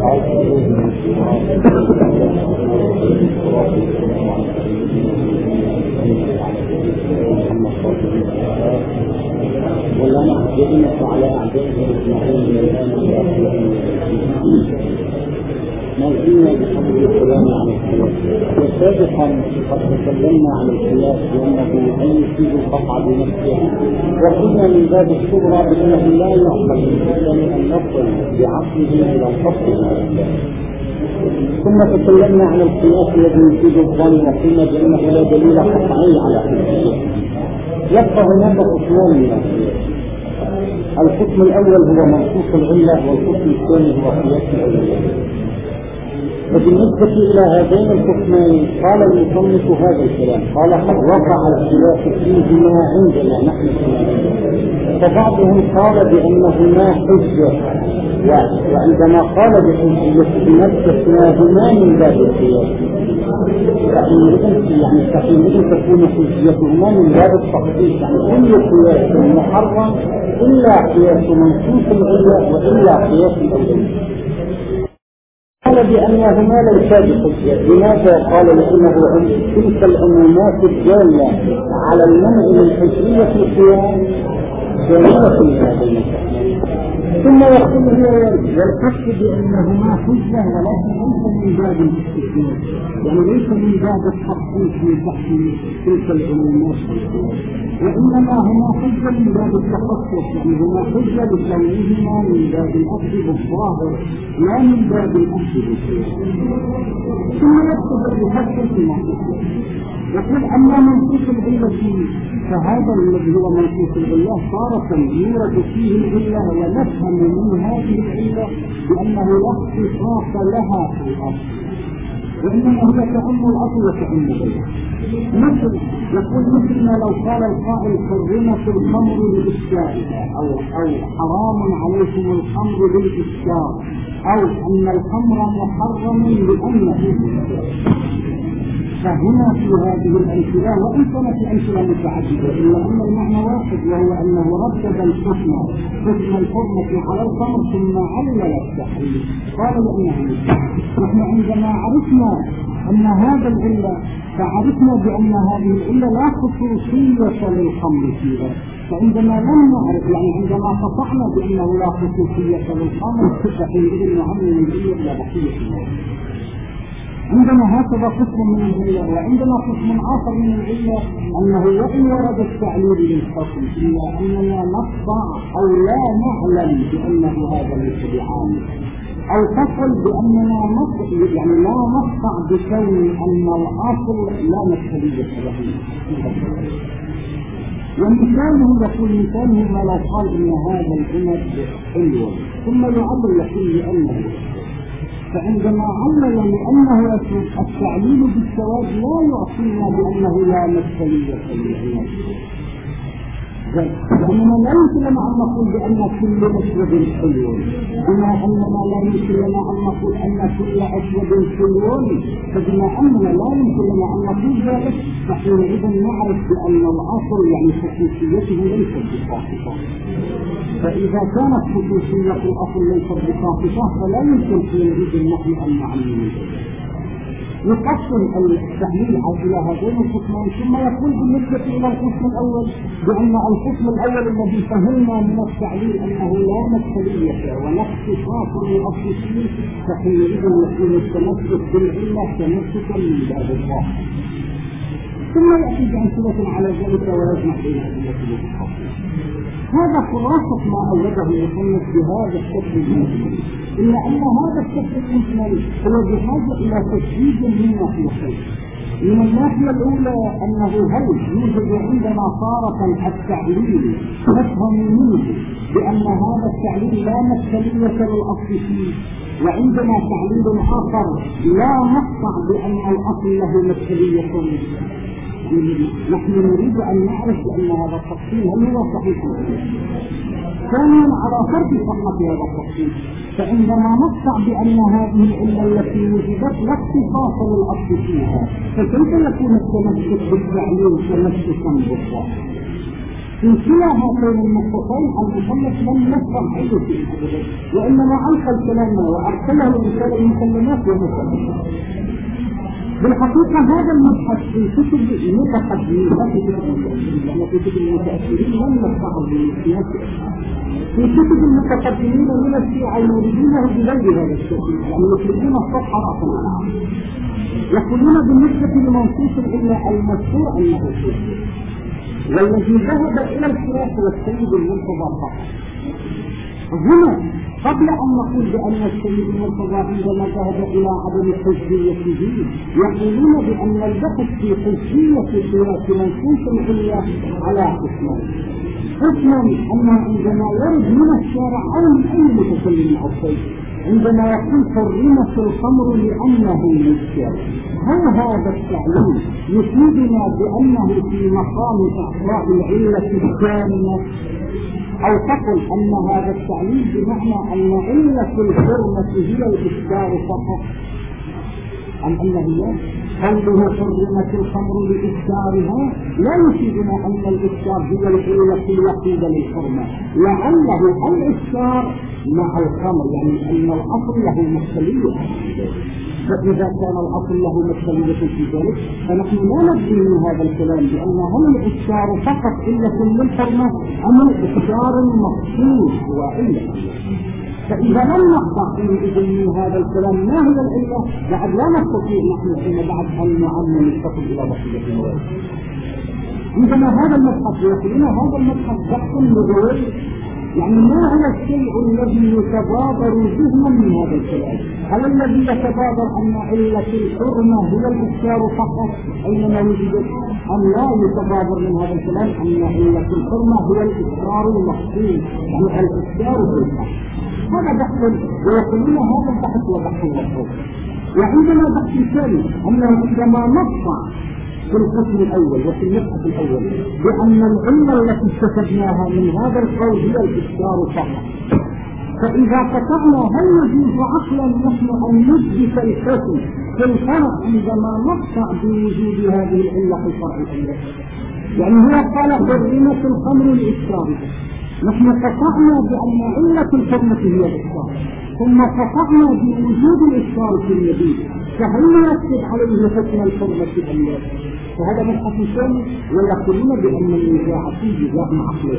ولا نحجبنك على أعدائهم موضوعنا بحمد الكلام عن الخلاف. وسابقا قد تكلمنا عن الخلاف بأنه أن يفيد القطع بنفسه، وقلنا من باب الصغرى بأنه لا يعقل للإنسان أن يصل بعقله إلى الفصل. ثم تكلمنا عن الخلاف الذي يفيد الظن، وقلنا بأنه لا دليل قطعي على حكمه. يبقى هناك قسمان من القسم الأول هو منصوص العلة، والقسم الثاني هو قياس الأولية. وبالنسبة إلى هذين القسمين قال المصنف هذا الكلام، قال قد وقع الخلاف فيهما عندنا نحن فبعضهم قال بأنهما حجة، وعندما قال بحجيتهما استثناهما من باب القياس، فحينئذ تكون حجيتهما من باب التخصيص، يعني كل قياس محرم إلا قياس منصوص العلة وإلا قياس الأولية. قال بأنهما ليسا بحجة. لماذا؟ قال لأنه تلك العمومات الدالة على المنع من حجية القياس جميلة لهذين. ثم يقول والحق بأنهما حجة، ولكن ليس من باب الاستثناء، يعني ليس من باب التخصيص من تحت تلك العمومات، وإنما هما حجة من باب التخصص، يعني هما حجة بكونهما من باب الأخذ بالظاهر لا من باب الأخذ بالظاهر. ثم يقصد بحث في المحكمة يقول أما منصوص العلة فهذا الذي هو منصوص العلة تارة يورد فيه العلة ونفهم من هذه العلة بأنه لا اختصاص لها في الأصل، وإنما هي تأم الأصل وتأم غيره. يقول مثل ما لو قال القائل حرمت الخمر لإسكارها، أو حرام عليكم الخمر للإسكار، أو أن الخمر محرم لأنه فهنا في هذه الأمثلة، وإن كانت الأمثلة متعددة إلا أن المعنى واحد، وهو أنه رتب الحكم حكم الحرمة على الخمر ثم علل التحريم. قال لأنه نحن عندما عرفنا أن هذا العلة فعرفنا بأن هذه العلة لا خصوصية للخمر فيها، فعندما لم نعرف يعني عندما قطعنا بأنه لا خصوصية للخمر فحينئذ نعمل العلة إلى بقية الموضوع. عندنا هكذا قسم من العلة، وعندنا قسم آخر من العلة أنه وإن ورد التعليل للحكم إلا أننا نقطع أو لا نعلم بأنه هذا ليس بعامل، أو تقل بأننا يعني لا نقطع بكون أن الأصل لا نستفيد له. ومثاله يقول مثاله ما لو قال إن هذا العنب حلو ثم يعلل يقول لأنه، فعندما علل لأنه التعليل بالسواد لا يعطينا بأنه لا مشكلية للعنب، لأننا لا يمكن لنا أن نقول بأن كل أسود حلو، بما أننا لا يمكن لنا أن نقول أن كل أسود حلو، فبما أننا لا يمكن لنا أن نقول ذلك فحينئذ نعرف بأن الأصل يعني خصوصيته ليست بخاصة. فإذا كانت خصوصية الأصل ليست بخاصة فلا يمكن حينئذ نحن أن نعلم. يقسم التحليل إلى هذين القسمين، ثم يقول بالنسبة إلى القسم الأول بأن القسم الأول الذي فهمنا من التعليل أنه لا مشكلية ولا اختصاص للأصل فيه، فحينئذ يكون التمسك بالعلة تمسكا من باب الظاهر. ثم يأتي بأمثلة على ذلك ويجمع بين أدلة التخصيص. هذا خلاصة ما أورده المصنف بهذا الشكل المجمل، إلا أن هذا الشكل المجمل هو بحاجة إلى تشديد من ناحيتين. من الناحية الأولى أنه هل يوجد عندنا طارة التعليل نفهم منه بأن هذا التعليل لا مشكلية للأصل فيه، وعندنا تعليل آخر لا نقطع بأن الأصل له مشكلية. نحن نريد أن نعرف أن هذا التقسيم هل هو صحيح؟ ثانيا على فرض صحة هذا التقسيم، فعندما نقطع بأن هذه العلة التي وجدت لا اختصاص للأصل فيها، فكيف يكون التمسك بالتعليل تمسكا بالظاهر؟ في كلا هاتين النقطتين المصنف لم يفهم أي شيء، وإنما ألقى الكلام وأرسله رسالة المسلمات ومسلمات. بالحقيقة هذا المبحث في كتب المتقدمين لأن في كتب المتأخرين لم يفعل بالسياسة. في كتب المتقدمين من الشيعة يريدونه بغير هذا الشيء، يعني يطلقون الصفحة رأسا على عام، يقولون بالنسبة لمنصوص إلا المشهور أنه شيء، والذي ذهب إلى الخلاف والسيد المرتضى فقط. هنا قبل أن نقول بأن السيد المرتضى عندما ذهب إلى عدم حجيته يقولون بأن البحث في حجية قياس منصوص العلة على قسمين. قسما أنه عندما يرد من الشارع أو من أي متكلم أو شيء عندما يقول حرمت الخمر لأنه مسكر، هل هذا التعليل يفيدنا بأنه في مقام إعطاء العلة الثانية، أو تقل أن هذا التعليل بمعنى أن علة الحرمة هي الإسكار فقط، أم أنه لا؟ قوله حرمت الخمر لإسكارها لا يفيدنا أن الإسكار هي العلة الوحيدة للحرمة، لعله الإسكار مع الخمر، يعني أن الأصل له مختلفة. فإذا كان الأصل له مختلفة في ذلك فنحن لا ندري من هذا الكلام بأن هل الإسكار فقط علة للحرمة أم الإسكار المقصود هو علة. فإذا لم نقطع إذن من هذا الكلام ما هي العلة بعد لا نستطيع نحن فيما بعد أن نعلم نتصل إلى بقية المواد. عندما هذا المبحث يقولون هذا المبحث بحث لغوي، يعني ما هو الشيء الذي يتبادر ذهنا من هذا الكلام؟ هل الذي يتبادر أن علة الحرمة هي الإسكار فقط أينما وجدت، أم لا يتبادر من هذا الكلام أن علة الحرمة هو الإسكار المقصود، يعني الإسكار في الحق؟ هذا بحث، ويقولون هذا البحث هو بحث مطلوب. وعندنا بحث ثاني أنه عندما نقطع في القسم الأول وفي المبحث الأول بأن العلة التي استفدناها من هذا القول هي الإسكار فقط، فإذا قطعنا هل يجوز عقلا نحن أن نثبت الحكم في الفرع عندما نقطع بوجود هذه العلة في الفرع الأول؟ يعني هو قال حرمت الخمر لإسكارها، نحن قطعنا بأن علة الحرمة هي الإسكار، ثم قطعنا بوجود الإسكار في النبي، فهل يرتب عليه حكم الحرمة بالله؟ فهذا مبحث ثاني، ويقولون بأن النزاع فيه جزاء عقلي.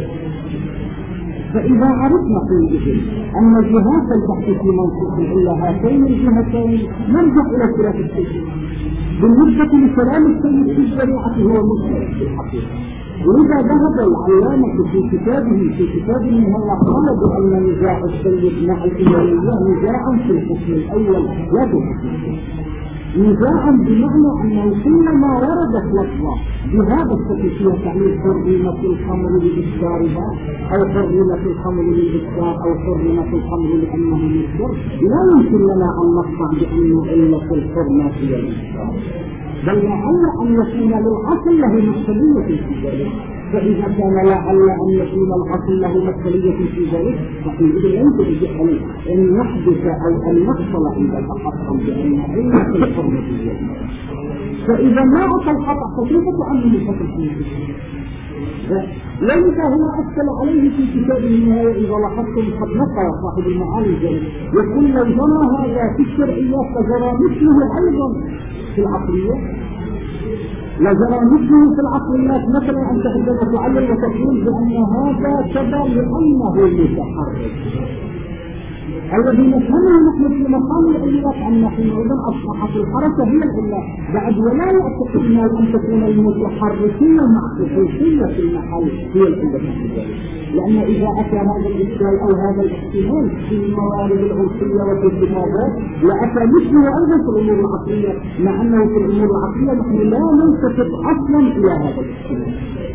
فإذا عرفنا حينئذ أن جهات البحث في منصوص إلا هاتين الجهتين نرجع إلى خلاف السيد. بالنسبة لكلام السيد في الشريعة هو مشكلة في الحقيقة، ولذا ذهب العلامة في كتابه في كتاب المهلة قال بأن نزاع السيد مع الإمامية نزاع في الحكم الأول لا بالحكم، نزاعا بمعنى أنه كلما وردت لفظة بهذا الشكل فيها تعليل حرمت الخمر لإسكارها أو حرمت الخمر للإسكار أو حرمت الخمر لأنه مسكر، لا يمكن لنا أن نقطع بأن علة الحرمة هي الإسكار، بل لعل أن يكون للعقل له مختلفة في ذلك. فإذا كان لعل أن يكون العقل له مختلفة في ذلك فحينئذ يمكن أن يحدث أو أن يحصل عند الأقطع بأن علة الحرمة هي الإسكار. فإذا ما أتى القطع فكيف تعمل الحكم فيه؟ لذا هو أشكل عليه في كتاب النهاية إذا لاحظتم قد نقل صاحب المعالي ذلك يقول لو جرى هذا في الشرعية فجرى مثله أيضا في العقلية، لجرى مثله في العقليات، مثلا أن تقدر تعلل وتقول بأن هذا كذا لأنه متحرك. الذي نفهمه نحن في مقام العلات أن نحن أيضا أصبحت الحركة هي العلة بعد، ولا يعتقدنا أن تكون المتحركين مع خصوصية في المحل هي العلة، لأن إذا أتى هذا الإشكال أو هذا الاحتمال في الموارد العرفية وفي الخطابات لأتى مثله أيضا في الأمور العقلية، مع أنه في الأمور العقلية نحن لا نلتفت أصلا إلى هذا الاحتمال.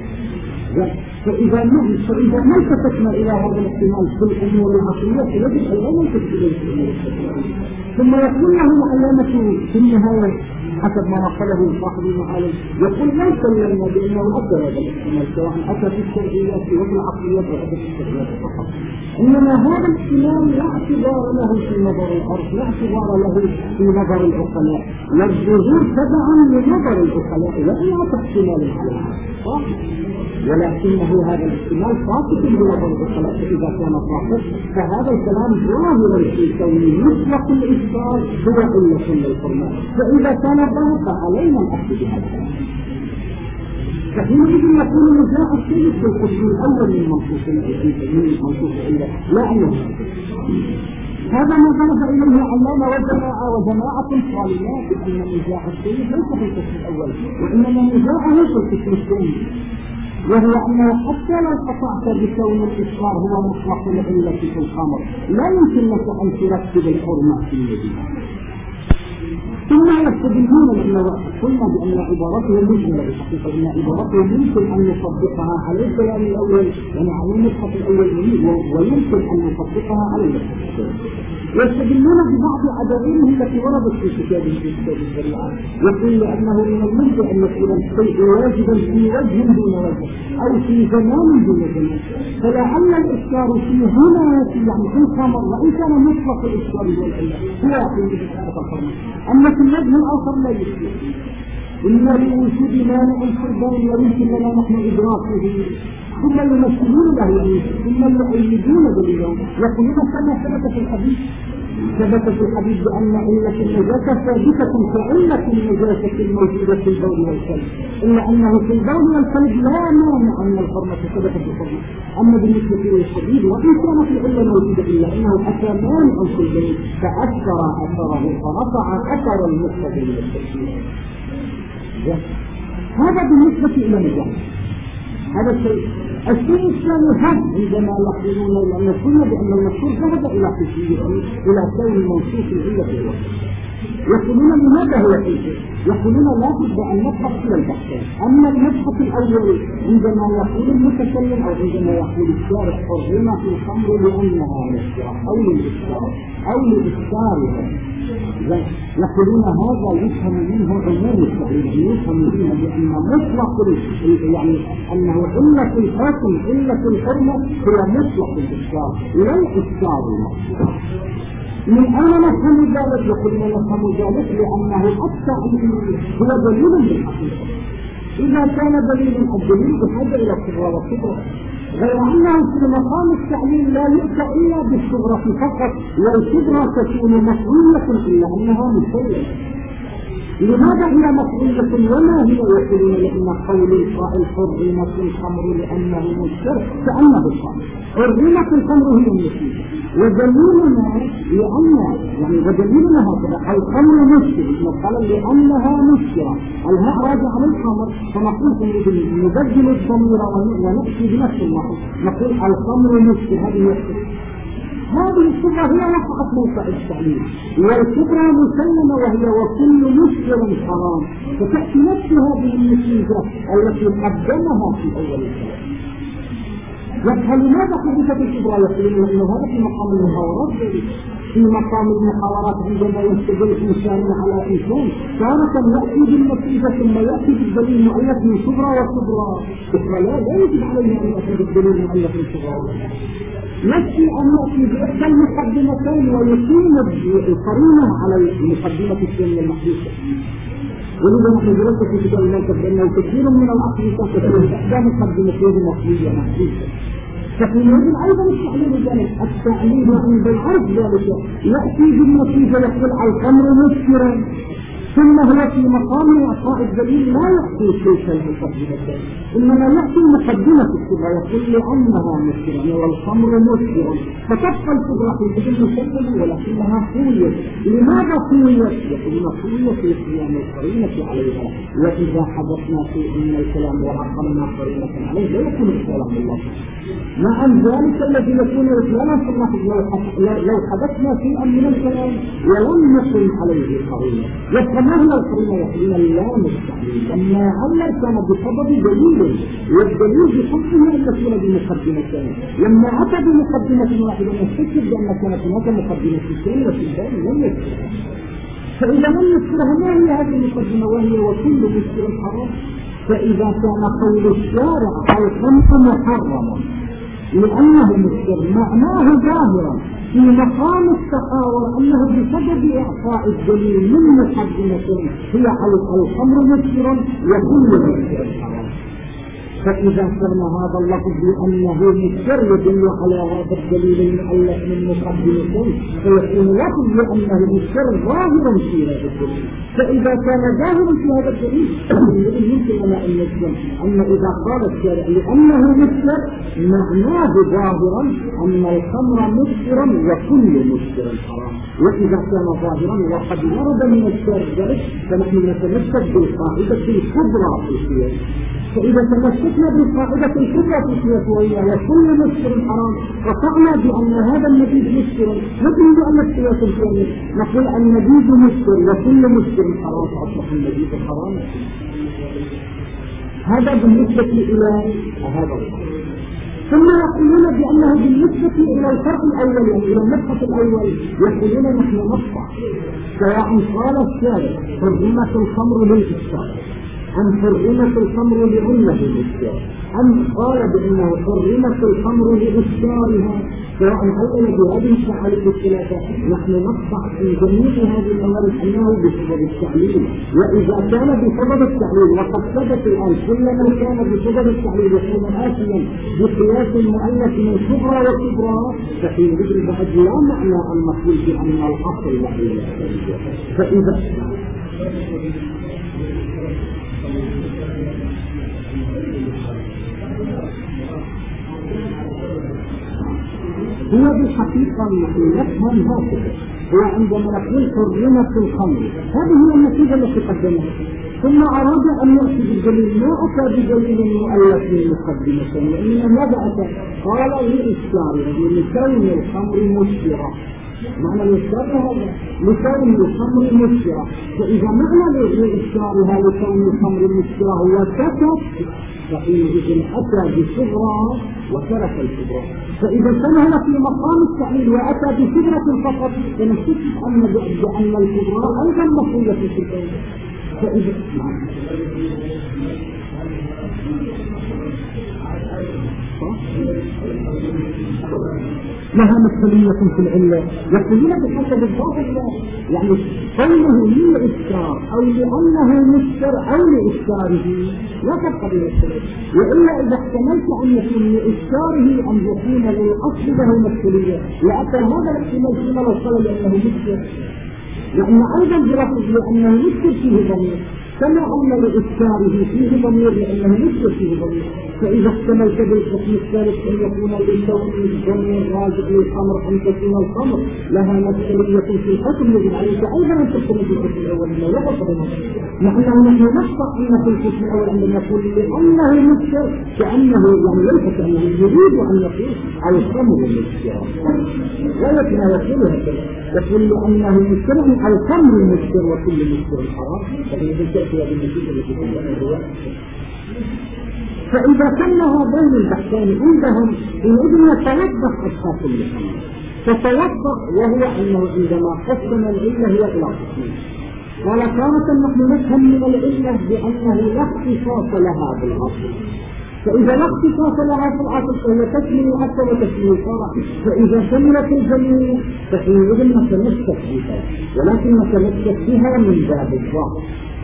فإذا ما التفتنا إلى هذا الاحتمال في الأمور العقلية يجب أن لا نلتفت إليه في الأمور العقلية. ثم يقول له العلامة في النهاية حسب ما نقله صاحب المعالم يقول لا سلمنا بأنه أتى هذا الاحتمال سواء أتى في الشرعيات وفي العقليات وأتى في الشرعيات فقط، إنما هذا الاحتمال لا اعتبار له في نظر العرف، لا اعتبار له في نظر العقلاء، والظهور تبعا لنظر العقلاء وإلا احتمال على العرف، ولكنه هذا الاحتمال ساقط بنظر العقلاء، فإذا كان ساقط فهذا الكلام ظاهر في كونه مطلق الإثبات هو علة للحرمة، فإذا كان ضابط علينا الأخذ بهذا. فحينئذ يكون نزاع الثالث في القسم الأول من منصوص العلة، لا أنه هذا ما ذهب إليه علامة وجماعة صالحات أن نزاع الثالث ليس في القسم الأول، وإنما نزاعه في القسم الثاني، وهو أنه حتى لو قطعت بكون الإسرار هو مطلق العلة في الخمر لا يمكن لك أن ترتب الحرمة في المدينة. ثم يستدلون لأنه قلنا بأن عبارته مجملة بالحقيقة، إن عبارته يمكن أن يطبقها على الكلام الأول يعني على المبحث الأول ويمكن أن يطبقها على المبحث الثاني. يستدلون ببعض عدائله التي وردت في كتاب الشريعة، يقول لأنه من الممكن أن يكون الشيء واجبا في وجه دون وجه أو في زمان دون زمان، فلعل الإشكار في هنا يعني في الخمر وإن كان مطلق الإشكار هو في الحرمة، أما في الوجه الآخر لا يشكر، إلا لوجود مانع الحربان يمكن لنا نحن إدراكه، ثم يمثلون له ثم يؤيدون دليلهم، يقولون كما ثبت في الحديث بأن علة النجاسة ثابتة كعلة النجاسة الموجودة في البول والكلب، إلا أنه في البول والكلب لا مانع أن الحرمة ثبتت بالحرمة. أما بالنسبة للحديد وإن كانت العلة موجودة إلا أنه أتى مانع في البول فأثر أثره فرفع أثر المقتضي من التشريع. هذا بالنسبة إلى النجاسة. هذا الشيء الثاني هم عندما يقولون لأن قلنا بأن المشهور ذهب إلى حسيه إلى كون الموصوف العلة في الوقت، يقولون لماذا هو حسيه؟ يقولون لا بد أن نبحث إلى البحثين. أما المبحث الأول عندما يقول المتكلم أو عندما يقول الشارع حرمة في الخمر لأنها مسكرة أو للإسكار أو لإسكارها، يقولون هذا يفهم منه عموم التعليم، يفهم منه بأن مطلق يعني أنه علة الحكم علة الحرمة هي مطلق الإسكار لا الإسكار المطلق. من أين نفهم ذلك؟ يقولون نفهم ذلك لأنه التعليم هو دليل بالحقيقة. إذا كان الدليل بحاجة إلى الصغرى والكبرى، غير أنه في مقام التعليم لا يؤتى إلا بالصغرى فقط، والكبرى تكون مفعولة إلا أنها مسلمة. لماذا هي مفعولة وما هي؟ يقولون لأن قول القائل حرمت الخمر لأنه مسكر كأنه الخمر، حرمت الخمر هي المسكر، ودليلنا ودليلنا هكذا الخمر مسكر قال لأنها مسكرة، الهاء راجع على الخمر، فنقول نبدل الضمير ونأتي بنفس اللفظ نقول الخمر مسكر. هذه الصفة هي وقعت موقع التعليم، والكبرى مسلمة وهي وكل مسكر حرام، فتأتي نفس هذه النتيجة التي قدمها في أول الكلام. فلماذا حدثت الكبرى؟ يقولون أن هذا في مقام المحاورات، في مقام المحاورات عندما يستدل إنسان على إنسان تارة يأتي بالنتيجة ثم يأتي بالدليل المؤلف من كبرى وكبرى، لا يجب عليه أن يأتي بالدليل المؤلف من كبرى، يكفي أن يأتي بإحدى المقدمتين ويقيم القرينة على المقدمة الثانية المحدثة. ولذا نحن درسنا في كتاب المنطق بأنه كثير من العقل تكون إحدى مقدمتين مقبولة محدثة، فحينئذ أيضا التعليل ذلك التعليل عند العرف ذلك يأتي بالنتيجة يقول الخمر مسكرا، ثم هو في مقام إعطاء الدليل لا يأتي تلك المقدمة، إنما يأتي مقدمة الكبرى يقول لأنها مسكرة والخمر مسكرة، فتبقى الكبرى في الجدل مسكرة ولكنها قوية. لماذا قوية؟ يقولون قوية في قيام القرينة عليها، وإذا حدثنا في أن الكلام وعقلنا قرينة عليه لا يكون الكلام الله. مع ذلك الذي يكون الكلام في اللحظ لو حدثنا شيئا من الكلام ولم نقل عليه قرينة، ما هي القرينة؟ يقولون لا مستحيل، لما علّر كان بسبب دليل، والدليل بحكمه أن تكون بمقدمتين، لما أتى بمقدمة واحدة نستكد بأن كانت هناك مقدمة ثانية في الباب لم يكن. فإذا لم يذكرها ما هي هذه المقدمة وهي وكل مسكر حرام؟ فإذا كان قول الشارع الخمر محرم لأنه مسكر معناه ظاهرا في مقام التحاور أنه بسبب إعطاء الدليل من مقدمة هي الخمر مسكر وكل مسكر حرام. فإذا كان هذا اللفظ بأنه مسكر يدل على هذا الدليل المؤلف من مقدمة فيكون لفظ بأنه مسكر ظاهرا في هذا الدليل. فإذا كان ظاهرا في هذا الدليل يمكن لنا أن نجزم أن إذا قال الشارع لأنه مسكر معناه ظاهرا أن الخمر مسكرا وكل مسكر حرام. وإذا كان ظاهرا وقد ورد من الشارع ذلك فنحن نتمسك بالقاعدة الكبرى في السياق. فإذا تمسكنا بالقاعدة الكبرى في السياق وهي وكل مسكر حرام قطعنا بأن هذا النبيذ مسكر نقول بأن السياق الكامل نقول النبيذ مسكر وكل مسكر حرام فأصبح النبيذ حراما. هذا بالنسبة إلى هذا الفرق. ثم يقولون بأنه بالنسبة إلى الفرق الأول يعني إلى المبحث الأول يقولون نحن نقطع سواء قال الشارع حرمت الخمر للإسكار أم حرمت الخمر لعلة الإسكار أم قال بأنه حرمت الخمر لإسكارها سواء أول بهذه التعاليم الثلاثة نحن نقطع في جميع هذه الأمور أنه بسبب التعليل. وإذا كان بسبب التعليل وقد ثبت الآن كلما كان بسبب التعليل يكون آثما بقياس المؤلف من صغرى وكبرى فحينئذ بعد لا معنى أن نقول بأن الأصل له. فإذا هو بالحقيقة نحن نفهم هكذا هو عندما نقول حرمت الخمر هذه هي النتيجة التي قدمها ثم أراد أن يأتي بالدليل ما أتى بدليل مؤلف من مقدمة لأنه ماذا أتى؟ قال لإسكارها لكون الخمر مسكرة معنى الإسكار هذا لكون الخمر مسكرة. فإذا معنى لإسكارها لكون الخمر مسكرة هو سكت فحينئذ أتى بصغرى وترك الكبرى. فإذا كان هنا في مقام التعليل وأتى بصغرة فقط فنشك بأن الكبرى أيضا مفروضة في الكون. فإذا لها مدخلية في العلة يقولون بحسب الظاهر يعني قوله للإسكار أو لأنه مسكر أو لإسكاره لا تبقى بالإسكار وإلا إذا احتملت أن يكون لإسكاره أن يكون للأصل له مدخلية لأتى هذا الاحتمال فيما لو قال لأنه مسكر لأن أيضا بلفظ لأنه مسكر فيه ضمير كما أن لإسكاره فيه ضمير لأنه مسكر فيه ضمير. فإذا احتملت بالحكم الثالث أن يكون للكون الضمير راجع للخمر أن تكون الخمر لها مدخلية في الحكم يجب عليك أيضا أن تكون في الحكم الأول ما يقصد نحن نقطع أن في الحكم الأول أن نقول لأنه مسكر كأنه يعني ليس كأنه يريد أن يقول الخمر مسكر ولكن يقول هكذا يقول لأنه مسكر الخمر مسكر وكل مسكر حرام فإذا تأتي بالنتيجة التي تقول فإذا كان هذين البحثان عندهم إذن يتوضح أشخاص الخمر تتوضح وهو أنه عندما قسم العلة هي إلى قسمين قال تارة نحن نفهم من العلة بأنه لا اختصاص لها بالأصل فإذا لا اختصاص لها في الأصل فهي تشمل الأصل وتشمل الفرع فإذا شملت الجميع فحينئذ نتمسك بها ولكن نتمسك بها من باب الظاهر.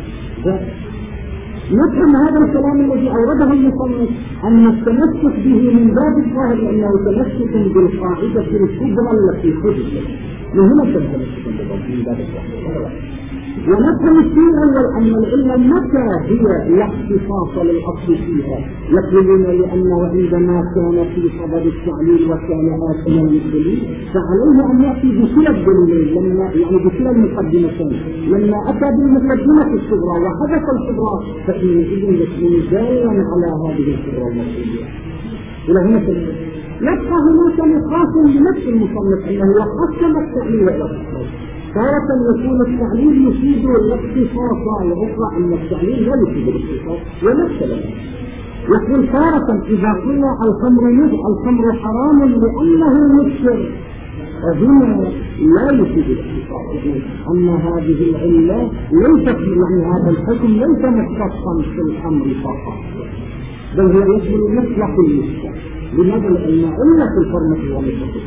نفهم هذا الكلام الذي أورده المصنف أن التمسك به من باب الظاهر لأنه تمسك بالقاعدة الكبرى التي حدثت وهنا تمسك من باب الظاهر. ونفهم الشيء الأول أن العلة متى هي لا اختصاص للأصل فيها يقولون لأنه عندما كان في صدد التعليل وكان آثما للدليل فعليه أن يأتي بكلا الدليلين يعني بكلا المقدمتين لما أتى بالمقدمة الصغرى وحدث الكبرى فإنه يكون دالا على هذه الكبرى المسؤولية. إلى هنا يبقى هناك نقاش لنفس المصنف أنه يقسم التعليل إلى قسمين تارة يكون التعليل يفيد الاختصاص وأخرى أن التعليل لا يفيد الاختصاص ومثلا يقول تارة إذا قلنا الخمر حرام لأنه مسكر هنا لا يفيد الاختصاص أن هذه العلة ليست يعني هذا الحكم ليس مختصا في الأمر فقط، بل هي يشمل مطلق المشكلة. لماذا؟ لأن علة الحرمة والتحريم.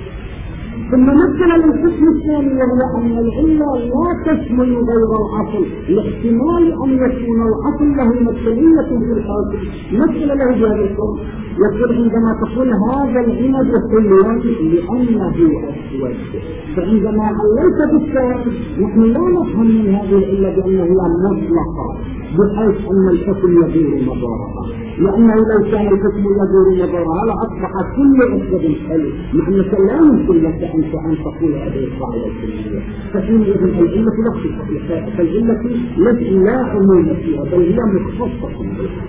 ثم مثل الحكم الثاني وهو أن العلة لا تشمل غير الأصل، لاحتمال أن يكون الأصل له مثلية في الحاكم. مثل له بهذا القول، يقول عندما تقول هذا العنب حلو لأنه أسود، فعندما عليت بالسواد نحن لا نفهم من هذه العلة بأنه هي مطلقة بحيث أن الحكم يدور مدارها، لأنه لو كان الحكم يدور مدارها لأصبح كل أسود حلو، مع أنك لا يمكن لك أن تقول هذه القاعدة الكلية. فحينئذ العلة لا تصح، فالعلة لا عموم فيها بل هي مختصة بالحكم.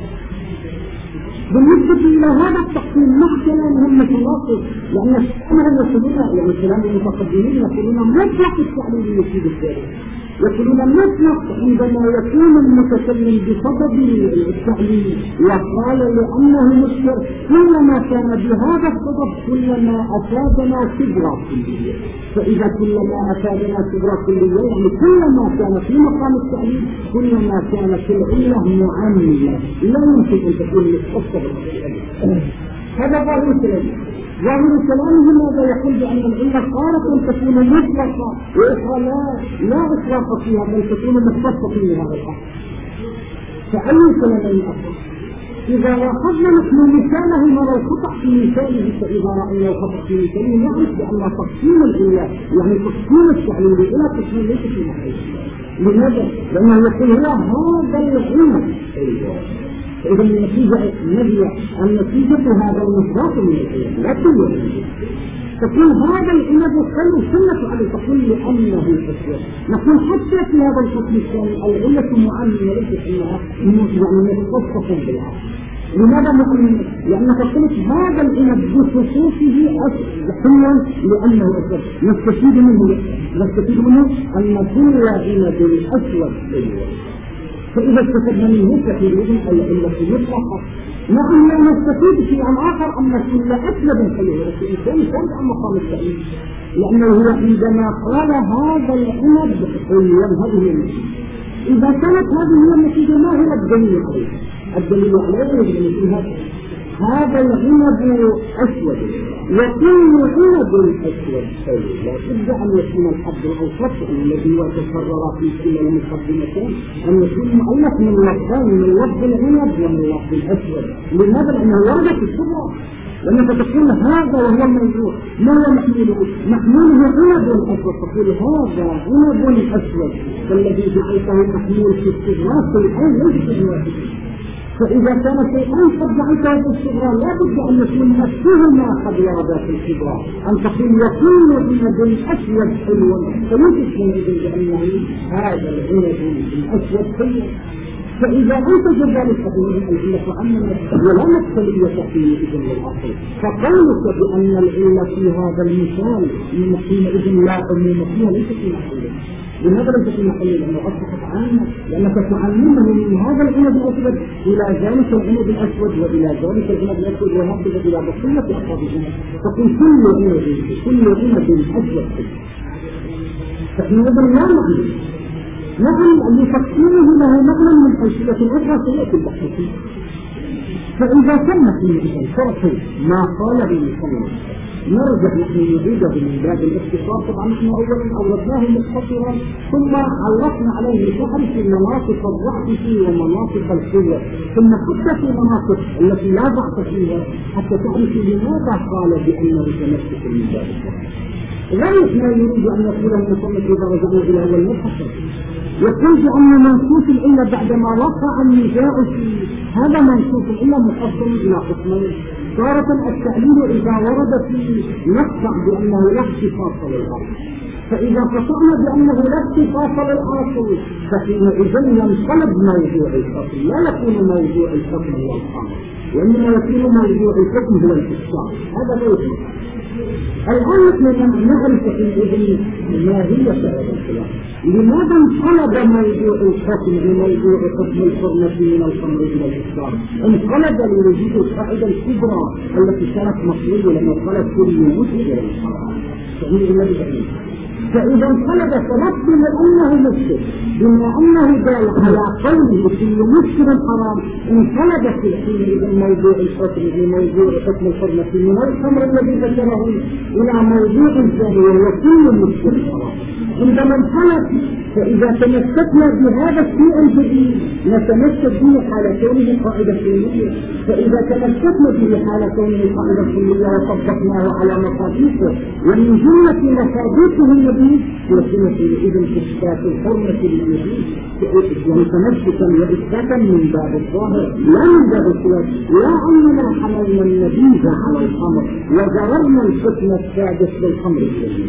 بالنسبة إلى هذا التقسيم مع كلامهم متناقض، لأن كلامهم يقولون يعني كلام المتقدمين يقولون مطلق التعليل يفيد الذات، يقولون مطلق عندما يكون المتكلم بسبب التعليل وقال لأنه مشكر كلما كان بهذا السبب كلما أفادنا صبرا كلية، فإذا كلما أفادنا صبرا كلية يعني كلما كان في مقام التعليل كلما كانت العلة معاملة لا يمكن أن تكون مختصة. هذا ظاهر الكلام. ظاهر كلامه ماذا يقول؟ بأن العلة تارة تكون مطلقة وإخرى لا إطلاق فيها بل تكون مختصة لهذا الحق. فأي كلام أخر؟ إذا لاحظنا نحن مثاله نرى الخطأ في مثاله، فإذا رأينا الخطأ في مثاله نعرف بأن تقسيم العلة يعني تقسيم التعليل إلى تقسيم ليس في محله. لماذا؟ لأنه يقول هو هذا العلم. إذا النتيجة هذا المصداق من العلم لا تقول تقول هذا العنب خير سنة عليه، تقول لأنه أسود. نقول حتى في هذا الحكم الثاني العلة معاملة ليست أنها يعني مختصة بالعقل. لماذا معاملة؟ لأنك قلت هذا العنب بخصوصه حلوا لأنه أسود. نستفيد منه أن كل عنب أسود حلو، فإذا استفدنا منه كثيرين العلة مطلقة. نعم لا نستفيد في آخر أن كل أسود حلو، ولكن الإنسان خارج عن مقام التعليم، لأنه هو عندما قال هذا العنب حلوا هذه النتيجة. إذا كانت هذه هي النتيجة ما هو الدليل عليه؟ الدليل عليه يجب أن هذا العنب أسود وكل عنب أسود حلو. لا بد أن يكون الحد الأوسط الذي يتكرر في كل المقدمتين أن يكون مؤلف من لفظين، من لفظ العنب ومن لفظ الأسود. لماذا؟ لأنه ورد في الصورة، لأنك تقول هذا وهو الموضوع ما هو محموله عنب أسود، تقول هذا عنب أسود، فالذي جعلته محمول في الصغرى الآن ليس في الواحد. فإذا كان شيئا قد جعلته في الصغرى لا بد أن يكون نفسه ما قد ورد في الصغرى، أن تقول يكون عنب أسود حلو، فيوجد حينئذ بأنه هذا العنب الأسود حلو. فإذا أنتج ذلك فإنه العلة عمنا ولا مختلية فيه إذن للأصل. فقولك بأن العلة في هذا المثال حينئذ لا عموم فيها ليس في محله. لماذا ليس في محله؟ لأنه أصبحت عامة، لأنك تعلمه من هذا العنب الأسود إلى ذلك العنب الأسود وإلى ذلك العنب الأسود وهكذا إلى بقية أفراد العنب. تقول كل عنب أسود فحينئذ لا معنى. نعم لتقسيمه له معنى من حيثية أخرى سيأتي البحث فيه. فإذا تم في شرح ما قاله المصنف نرجع نحن نعيده من باب الاختصار. طبعا نحن أولا أوردناه مختصرا ثم علقنا عليه تعرف مناطق الضعف فيه ومناطق القوة، ثم حتى في المناطق التي لا ضعف فيها حتى تعرف لماذا قال بأنه تمسك من باب الضعف. غير ما يريد أن يقوله المصنف إذا رجعنا إلى أول مبحث، يقول بأن منصوص العلة بعدما وقع النزاع فيه هذا منصوص العلة مقسم إلى قسمين. تارة التعليل إذا ورد فيه نقطع بأنه لا اختصاص للأصل، فإذا قطعنا بأنه لا اختصاص للأصل فحينئذ ينقلب موضوع الحكم، لا يكون موضوع الحكم هو الأمر، وإنما يكون موضوع الحكم هو الإفسار. هذا لا يكون. الآن نحن نعرف في الإذن ما هي سبب الخلاف. لماذا انقلب موضوع الحكم بموضوع حكم الحرمة من الخمر إلى الإسلام؟ انقلب لوجود القاعدة الكبرى التي كانت مطلوبة لما قالت كل مسكر حرام. فإذا انقلب فنفسنا أنه مسكر بما أنه قال على قوله كل مسكر حرام، انقلب في الحين من موضوع الحكم بموضوع حكم الحرمة من الخمر الذي ذكره إلى موضوع ثاني وهو كل مسكر حرام. عندما انقلب فإذا تمسكنا بهذا الشيء الجديد نتمسك به حال كونه قاعدة كلية، فإذا تمسكنا به حال كونه قاعدة كلية وطبقناه على مصادقه ومن جملة مصادقه النبي يكون في إذن إثبات الحرمة للنبي متمسكا وإثباتا من باب الظاهر لا من باب السياق. لا أننا حملنا النبيذ على الخمر وجررنا الحكم السادس للخمر الجديد.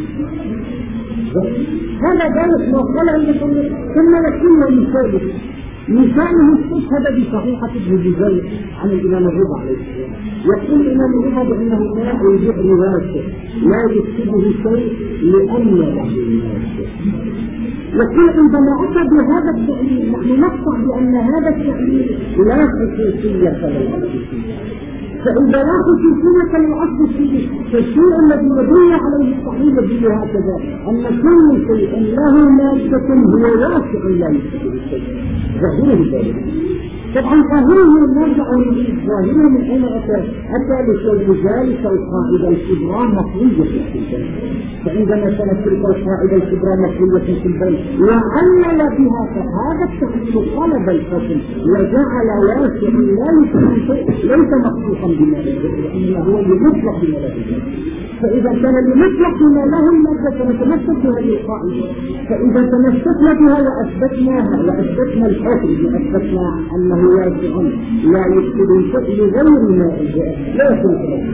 هذا ذلك ما قال عندكم ثم يكون مثاله استشهد بصحيحة ابن جزير عن الإمام الرضا عليه السلام. يقول الإمام الرضا بأنه ماء البئر واسع لا يكتبه شيء لأن له واسع. يقول عندما أتى بهذا التعليل نحن نقطع بأن هذا التعليل لا خصوصية له، فإذا لا خصوصية للأصل فيه فالشيء الذي يدل عليه التحليل يدل هكذا أن كل شيء له مادة هو واسع لا يكتبه شيء. ظاهره ذلك طبعا ظاهره نرجع ظاهره من أين أتى لشيء ذلك القاعدة الكبرى مطلوبة في البيت. فعندما كانت تلك القاعدة الكبرى مطلوبة في البيت وعلل بها فهذا التحليل طلب الحكم وجعل واسع لا يكتبه شيء ليس مخصوصا بما له هو يطلق بما له. فإذا كان لمطلق ما له المادة فنتمسك بهذه القاعدة. فإذا تمسكنا بها وأثبتناها وأثبتنا الحكم وأثبتنا أنه واسع لا يكتب شيء غير ما لا يكون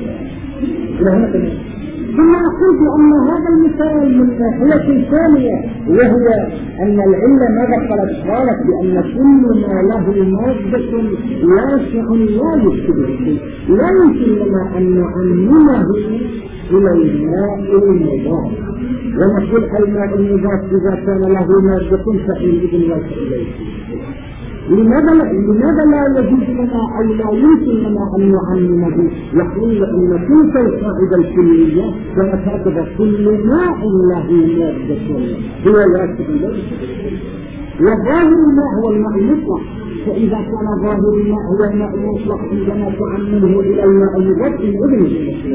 ثم نقول بأن هذا المثال من ناحية ثانية وهو أن العلة ماذا قالت بأن كل ما له مادة واسع لا يكتب شيء لا يمكن لنا أن نعممه إلى الماء المضاف ونقول الماء المضاف إذا كان له مادة فحينئذ واسع إليه. لماذا لا يجوز لنا أو لا يمكن لنا أن نعممه؟ يقول أن تلك القاعدة الكلية كانت كل ماء له مادة هو واسع إليه. وظاهر الماء هو الماء المطلق، فإذا كان ظاهر الماء هو الماء المطلق عندما تعممه إلى الماء المضاف الإذن.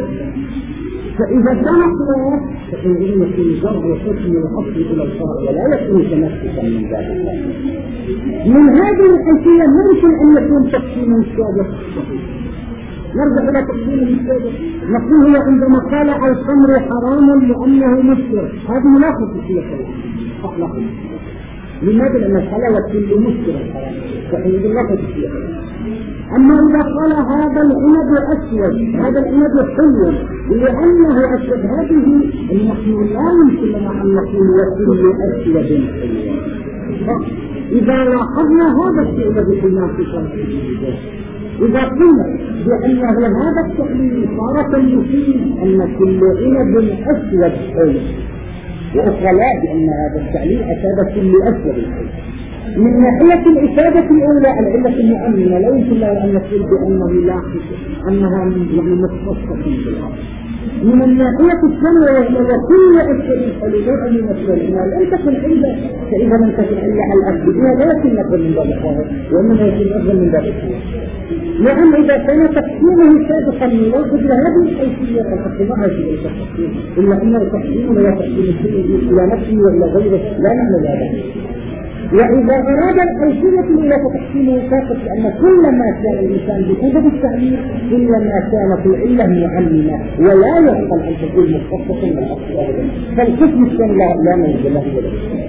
فإذا كان خلاف فإن يكون جر حكم الأصل إلى الفرع ولا يكون تمسكا من ذلك. من هذه الحيثية ممكن أن يكون تقسيم السابق صحيح. نرجع إلى تقسيم السابق نقول هو عندما قال الخمر حراما لأنه مسكر هذه لا خصوصية صح لا خصوصية. لماذا؟ لأن الحلاوة كل مسكر حرام فإن لا خصوصية. أما إذا قال هذا العنب أسود هذا العنب حلو لأنه أسود هذه نحن لا يمكن لنا أن نقول وكل أسود حلو. إذا لاحظنا هذا الشيء الذي قلنا في شرح إذا قلنا بأنه هذا التعليل صارت يفيد أن كل عنب أسود حلو وأخرى لا بأن هذا التعليل أفاد كل أسود حلو. من ناحية الإفادة الأولى العلة المؤمنة لا يمكن لنا أن نقول بأنه لاحظ أنها مختصة في الأرض. من الناحية الثانية وكل أسفل الحلوات من السلام لأن تكون علة فإذا لم تكن علة على الأسفلية لا يكون نقل من باب الظاهر وإنما يكون أفضل من باب الظاهر. لأن إذا كان تقسيمه سابقا يوجد لهذه الحيثية فالحكمها في التقسيم إلا أن التقسيم لا تقسيم الشيء إلى نفسه وإلى غيره لا نعمل ذلك. وإذا أراد الحيثية إلى تقسيمه ساقط لأن كل ما كان الإنسان بسبب التعليل إلا ما كانت العلة معلمة ولا يعقل أن تكون مخصصة من الأصل أبدا فالقسم الثاني لا موجود له ولا.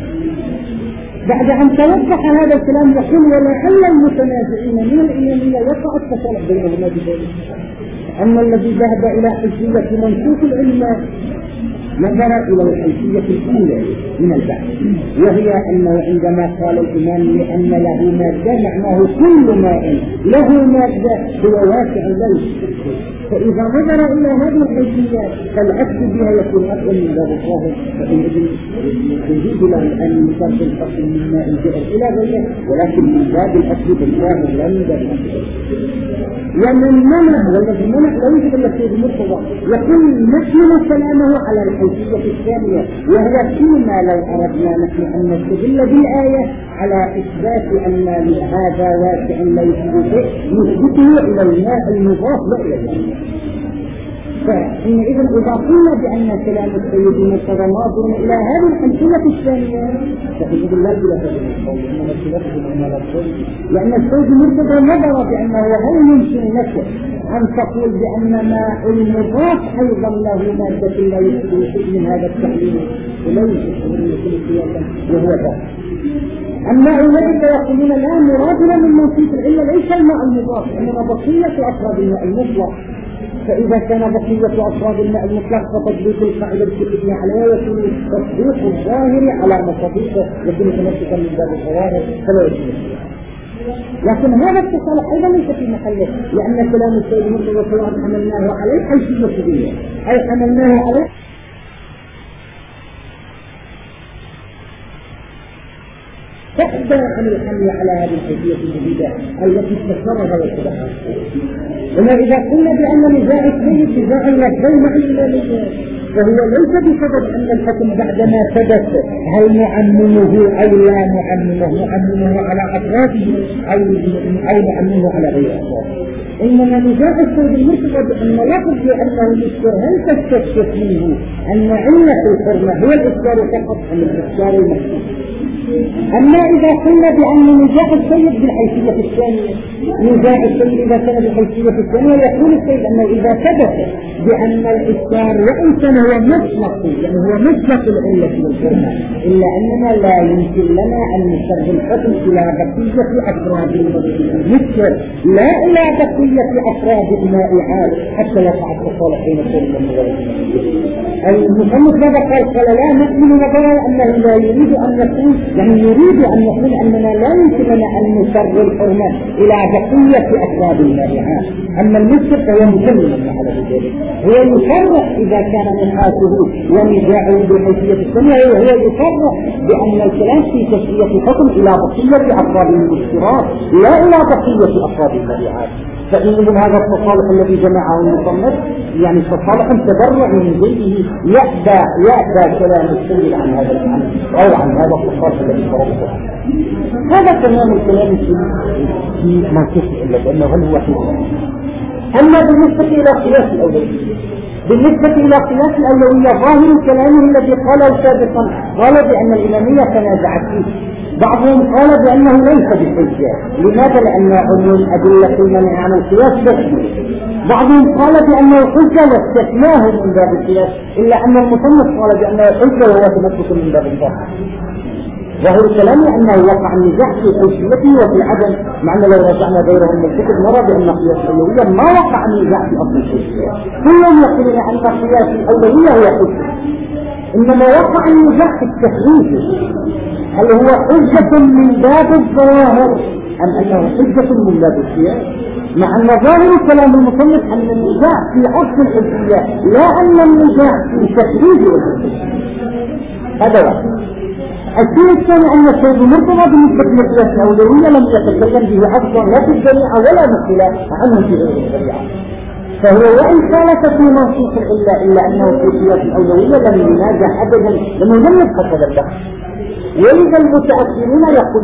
بعد أن توضح هذا الكلام يقول ولعل المتنازعين من الإمامية وقع التصالح بينهما بذلك أن الذي ذهب إلى حيثية منسوخ العلم نظر إلى الحيثية الأولى من البحث، وهي أنه عندما قال الإمام لأن له مادة معناه كل ماء له مادة هو واسع ليس. فإذا نظر إلى هذه الحيثية فالعكس بها يكون أفضل من باب الظاهر، فإذن يجوز له أن يصرف الفصل من ماء البئر إلى غيره، ولكن من باب الأصل بالظاهر لا من باب الأصل. لأن المنع والذي منع لا يوجد إلا في المرتضى، يكون نحمل كلامه على الحيثية الثانية، وهي فيما لو أردنا نحن أن نستدل بالآية على إثبات أن هذا واسع لا يشبه شيء نثبته إلى الماء المضاف لا إلى الماء. فحينئذ إذا قلنا بأن كلام السيد المرتضى ناظر إلى هذه الحيثية الثانية فحينئذ لا خلاف بين القول، إنما الخلاف بين القول، لأن السيد المرتضى نظر بأنه هل يمكن لك أن تقول بأن ماء المضاف أيضا له مادة لا يشبه شيء من هذا التحليل وليس وهو ذا. أما الذي يقولون لا مرادنا من موصوف العلة ليس الماء المضاف، إنما بقية أفراد الماء المطلق. فإذا كان بقية أفراد الماء المطلق فتطبيق القاعدة الكلية عليها يكون تطبيق الظاهر على مصادقه يكون تمسكا من باب الظواهر فلا يكون. لكن هذا التصالح أيضا ليس في محله، لأن كلام السيد المرتضى سواء حملناه عليه حيثية جديدة أي حملناه عليه تحدى عن الحمل على هذه الحيثية الجديدة التي استثمرها واتبعها. وما إذا قلنا بأن نزاع السيد نزاع لفظي مع الإمامية فهو ليس بسبب أن الحكم بعدما ثبت هل نعممه أو لا نعممه، نعممه على أفراده أو نعممه على غير أفراده. إنما نزاع السيد المرتضى بأن لفظ بأنه الإسكار هل تستشف منه أن علة الحرمة هو الإسكار فقط أم الإسكار المحسوس. أما إذا قلنا بأن نزاع السيد بالحيثية الثانية، نزاع السيد إذا كان بالحيثية الثانية يقول السيد أنه إذا ثبت بأن الإسكار وإن كان هو مطلق يعني هو مطلق العلة والحرمة إلا أننا لا يمكن لنا أن نسرد الحكم إلى بقية أفراد المسكر لا إلى بقية أفراد المائعات حتى يقع التصالح بين الشرب والمغرب. المصنف ماذا قال لا نؤمن نظرا أنه لا يريد أن يكون يعني يريد أن يقول أننا لا يمكن لنا أن نسر الحرمة إلى بقية أفراد المائعات. أما المسكر فهو مسلم على ذلك، هو يصرح إذا كان محاكه ونزاعه بالحيثية الثانية هو يصرح بأن الكلام في تسوية الحكم إلى بقية أفراد المسكرات لا إلى بقية أفراد المائعات. فإن هذا التصالح الذي جمعه المصنف يعني تصالح تبرع من ذيله يأبى كلام السيد عن هذا العمل أو عن هذا التصالح الذي فرضه. هذا تمام الكلام في منطقه إلا بأنه هل هو حكم. أما بالنسبة إلى قياس الأولوية، بالنسبة إلى قياس الأولوية ظاهر كلامه الذي قاله سابقا قال بأن الإمامية تنازعت فيه. بعضهم قال بأنه ليس بحجة. لماذا؟ لأن عموم أدلة المنع عن القياس بحجة. بعضهم قال بأنه حجة واستثناه من باب القياس، إلا أن المصنف قال بأنه حجة وهو تمسك من باب الظاهر. ظاهر كلامه أنه وقع النزاع في حجيته وفي عدم، مع أن لو رجعنا غيره من الكتب نرى بأن قياس الأولوية ما وقع النزاع في أصل الحجية. كلهم يقولون أن قياس الأولوية هو حجة، إنما وقع النزاع في التحريف. هل هو حجة من باب الظواهر أم أنه حجة من باب القياس؟ مع أن ظاهر كلام المصنف أن النزاع في أصل الحجية لا أن النزاع في تحريف الحجية. هذا واحد. الشيء الثاني أن السيد المرتضى بالنسبة للقياس الأولوية لم يتكلم به أصلا لا في الشريعة ولا نقل عنه في غير الشريعة، فهو وإن خالف في منصوص العلة إلا أنه في قياس الأولوية لم ينازع أبدا لأنه لم يبحث هذا البحث. ولذا المتأخرون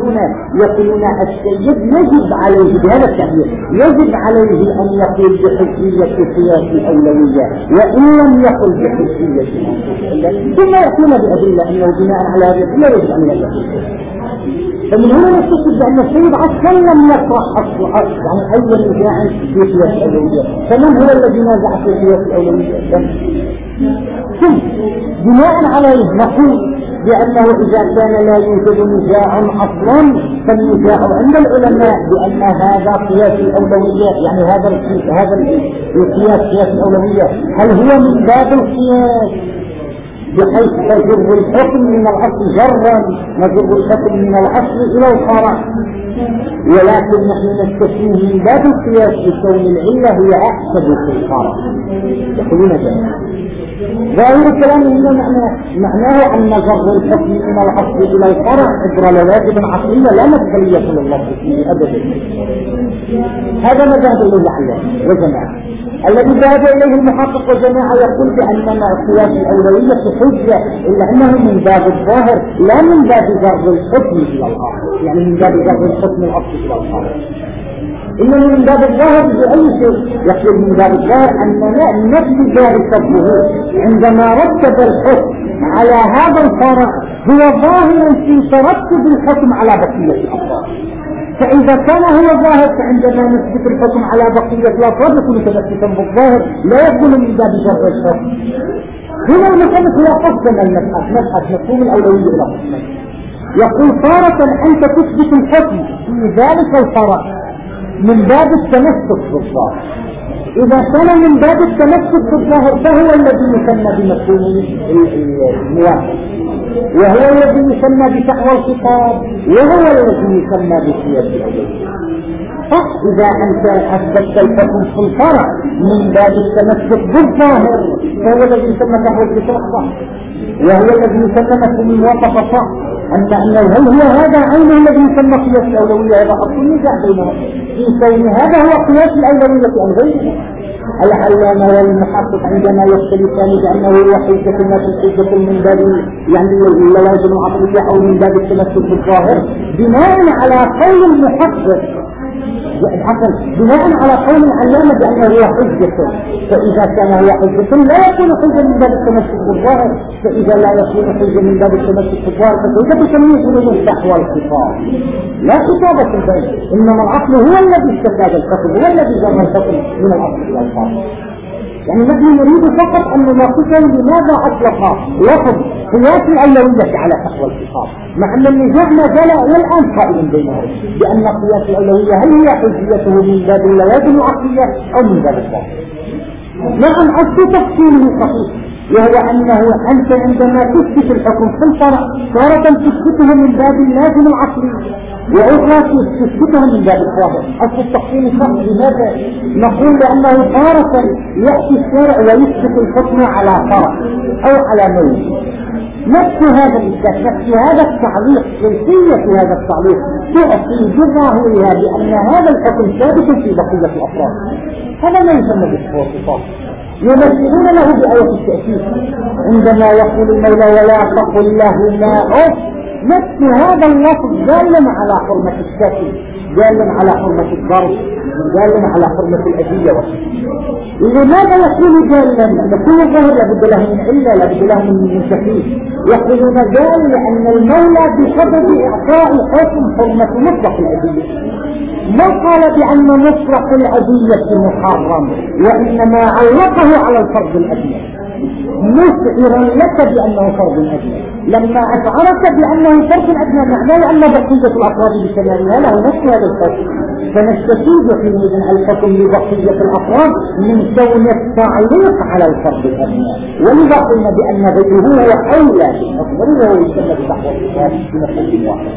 يقولون السيد يجب عليه بهذا التعبير يجب عليه أن يقول بحجية قياس الأولوية وإن لم يقل بحجية منصوص ثم يأتون بأدلة أنه بناء على هذه الأدلة يجب أن يقول. فمن هنا نستفيد بأن السيد أصلا لم يطرح أصل يعني أي نزاع في قياس الأولوية. فمن هو الذي نازع في قياس الأولوية؟ ثم بناء عليه نقول بأنه إذا كان لا يوجد نزاع أصلا فالنزاع عند العلماء بأن هذا قياس الأولوية يعني هذا القياس قياس الأولوية هل هو من باب القياس بحيث تجر الحكم من الأصل جرا، نجر الحكم من الأصل إلى الفرع، ولكن نحن نستثنيه من باب القياس بكون العلة هي أحسب في الفرع. يقولون ذلك ظاهر الكلام هنا معناه أن جر الحكم من الأصل إلى الفرع عبر لوازم عقلية لا مدخلية لله فيه أبدا. هذا ما ذهب إليه العلامة وجماعة. الذي ذهب إليه المحقق وجماعة يقول بأن قياس الأولوية حجة، إلا أنه من باب الظاهر لا من باب جر الحكم إلى الأصل، يعني من باب جر الحكم الأصل إلى الفرع، إنما من باب الظاهر بأي شيء. يقول من باب الظاهر أننا نفي ذلك الظهور عندما رتب الحكم على هذا الفرع هو ظاهر في ترتب الحكم على بقية الأفراد. فإذا كان هو ظاهر فعندما نثبت الحكم على بقية الأفراد يكون متمسكا بالظاهر لا يكون من باب جر الحكم. هنا المحدث هو قسم المبحث مفهوم الأولوية إلى قسمين. يقول تارة أنت تثبت الحكم في ذلك الفرع من باب التمسك بالظاهر. إذا كان من باب التمسك بالظاهر فهو الذي يسمى بمفهوم الموافق، وهو الذي يسمى بتقوى الخطاب، وهو الذي يسمى بقياس الأولوية. إذا أنت أثبتت الحكم في الفرع من باب التمسك بالظاهر فهو الذي يسمى تقوى الخطاب صح، وهو الذي يسمى مفهوم الموافقة صح. أنه هل هو هذا عينه الذي يسمى قياس الأولوية؟ هذا أصل نزاع بينهم في كون هذا هو قياس الأولوية أم غيره. العلامة والمحقق عندما يختلفان بأنه هو حجة ما في حجة من باب يعني اللوازم العقلية أو من باب التمسك بالظاهر بناء على قول المحقق بناء على قول العلامة بأنه هو حجة. فإذا كان هو حجة لا يكون حجة من باب التمسك بالظاهر، فإذا لا يكون حجة من باب التمسك بالظاهر فكيف تسميه خروج تحوى الخطاب؟ لا خطابة في البيت، إنما العقل هو الذي استفاد الحكم، هو الذي جمع الحكم من العقل إلى الفرع. يعني نحن نريد فقط أن نناقشه لماذا أطلق لفظ قياس الأولوية على تحوى الخطاب، مع أن النزاع ما زال والآن قائم بينهم بأن قياس الأولوية هل هي حجيته من باب اللوازم العقلية أو من باب الظاهر. نعم أصل تفصيله صحيح، وهو أنه أنت عندما تثبت الحكم في الفرع تارة تثبته من باب اللازم العقلي وأخرى تثبتها من باب الظاهر. أصل التقسيم صح. لماذا؟ نقول لأنه تارة يأتي الشرع ويثبت الحكم على فرع أو على نوع. نفس هذا الإثبات، نفس هذا التعليق، كيفية هذا التعليق تعطي بظاهرها بأن هذا الحكم ثابت في بقية الأفراد. هذا ما يسمى بالصفات. يمثلون له بآية التأكيد عندما يقول المولى ولا تقل لهما أف. نفس هذا اللفظ دال على حرمة الشكل، دال على حرمة الضرب، دال على حرمة الأذية والشكل. لماذا يكون دالا؟ لأن كل ظهر لابد له من علة، لابد له من تكليف. يقولون دال لأن المولى بسبب إعطاء حكم حرمة مطلق الأذية ما قال بأن مطلق الأذية محرم، وإنما علقه على الفرض الأدنى مسعرا لك بأنه فرض أدنى. لما أشعرك بأنه فرض أدنى معناه أن بقية الأفراد بسلامها له نفس هذا الفرض، فنستفيد حينئذ الحكم لبقية الأفراد من كون التعليق على الفرض الأدنى، ولذا قلنا بأن غيره هو أولى بالأفضل وهو يسمى بتحوى الأفراد بمفهوم واحد.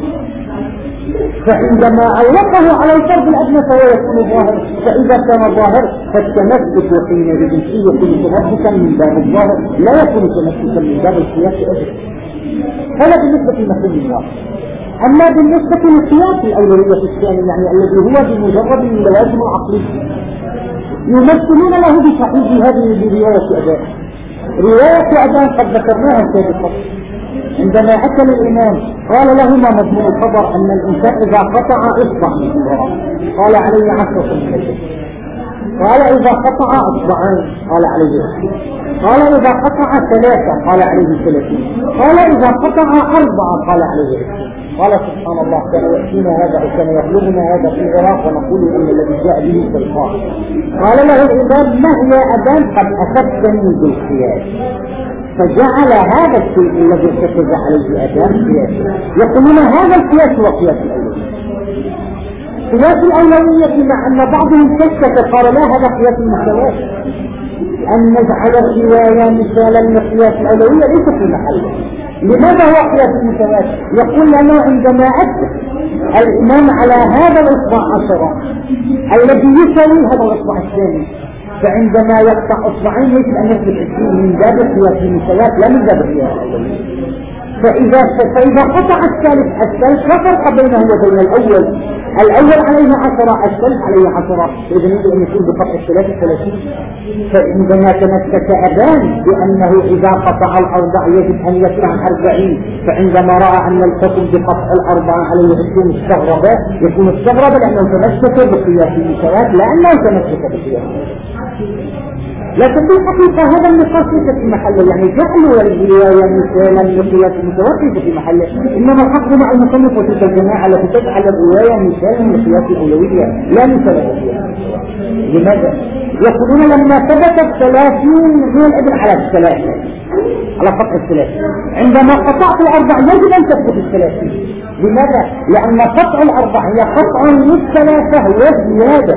فعندما علقه على الفرض الأدنى فهو يكون ظاهر، فإذا كان ظاهر فالتمسك حينئذ يكون تمسكا من باب الظاهر لا يكون تمسكا من باب القياس أبدا. هذا بالنسبة لمفهوم الظاهر. أما بالنسبة لقياس الأولوية الثاني يعني الذي هو بمجرد اللوازم العقلية يمثلون له بصحيح هذه برواية أداء. رواية أداء قد ذكرناها سابقا عندما أكل الإمام قال له ما مضمون الخبر أن الإنسان إذا قطع إصبع من الرأس قال عليه 10 من الجسد، قال إذا قطع إصبعين قال عليه 20، قال إذا قطع 3 قال عليه 30، قال إذا قطع 4 قال عليه 20. قال سبحان الله كان يأتينا هذا وكان يطلبنا هذا في العراق ونقول أن الذي جاء به سلطان. قال له الإمام ما هي أبان قد أخذتني بالقياس، فجعل هذا الشيء الذي اتخذ عليه أدام قياسا. يقولون هذا القياس هو قياس الأولوية. قياس الأولوية مع أن بعضهم شكك قال لا هذا قياس المساواة، أن نجعل الرواية مثالا لقياس الأولوية ليس في محله. لماذا هو قياس المساواة؟ يقول لنا عندما أتى الإمام على هذا الإصبع 10 الذي يساوي هذا الإصبع الثاني، فعندما يقطع إصبعين يجب أن يثبت 20 من باب قياس المساواة لا من باب قياس الأولوية. فإذا قطع الثالث لا فرق بينه وبين الأول عليه 10 الثالث عليه 10، إذا يجب أن يكون بقطع الثلاث 30. فعندما تمسك أبان بأنه إذا قطع الأربع يجب أن يدفع 40، فعندما رأى أن الحكم بقطع الأربع عليه يكون استغرب لأنه تمسك بقياس المساواة لأنه تمسك بقياس. لكن في الحقيقة هذا النقاش ليس في محله، يعني جعلوا الرواية مثالا لقياس المساواة ليس في محله، إنما الحق مع المصنف وتلك الجماعة التي تجعل الرواية مثالا لقياس الأولوية لا مثالا لقياس. لماذا؟ يقولون لما ثبتت 30 هي الابن على الثلاثة على قطع الثلاثة، عندما قطعت الأربع يجب أن تثبت 30. لماذا؟ لأن قطع الأربع هي قطع للثلاثة وزيادة،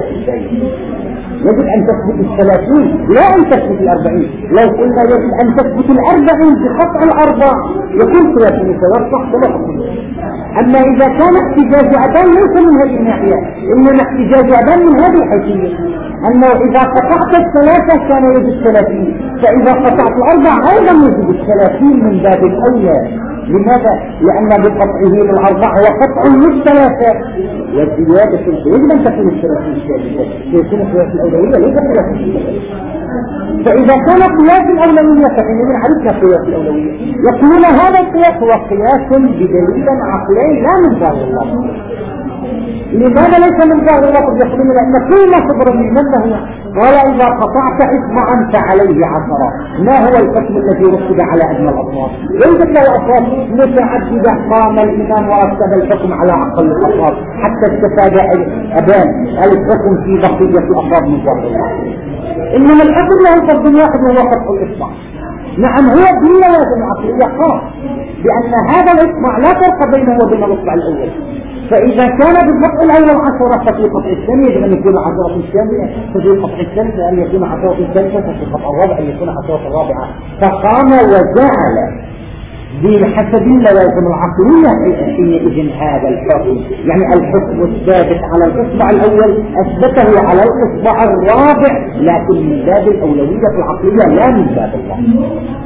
يجب أن تثبت 30 لا أن تثبت 40. لو قلنا يجب أن تثبت 40 بقطع الأربع يكون 30 يتوسط ثلاثة. أما إذا كان احتجاج أبان ليس من هذه الناحية، إنما احتجاج أبان من هذه الحيثية أنه إذا قطعت الثلاثة كان يجب 30، فإذا قطعت الأربع أيضا يجب 30 من باب الأولى. لماذا؟ لأن بقطعه للأربع هو قطع للثلاثة والزيادة يجب أن تكون 30 ثابتة، يكون قياس الأولوية ليس 30. فإذا كان قياس الأولوية فإننا عرفنا قياس الأولوية. يقولون هذا القياس هو قياس بدليل عقلي لا من ظاهر الله. لماذا ليس من ظاهر الله؟ يقولون لأن كل ما تضرب من هو قال إذا قطعت إصبعا فعليه 10. ما هو الحكم الذي رتب على أدنى الأطراف؟ ليست له أطراف متعددة، قام الإمام ورتب الحكم على أقل الأطراف حتى استفاد أبان الحكم في بقية الأطراف من ظاهر الله. إنما الحكم له فرض واحد وهو قطع الإصبع. نعم هو باللوازم العقلية خاص بأن هذا الإصبع لا فرق بينه وبين الإصبع الأول، فإذا كان بالقطع الأول 10 ففي قطع الثاني يجب أن يكون 10 في الثانية، ففي قطع الثالث أن يكون 10 في الثالثة، ففي قطع الرابع أن يكون 10 في الرابعة. فقام وجعل بحسب اللوازم العقلية حينئذ هذا الحكم، يعني الحكم الثابت على الإصبع الأول أثبته على الإصبع الرابع، لكن من باب الأولوية العقلية لا من باب الله.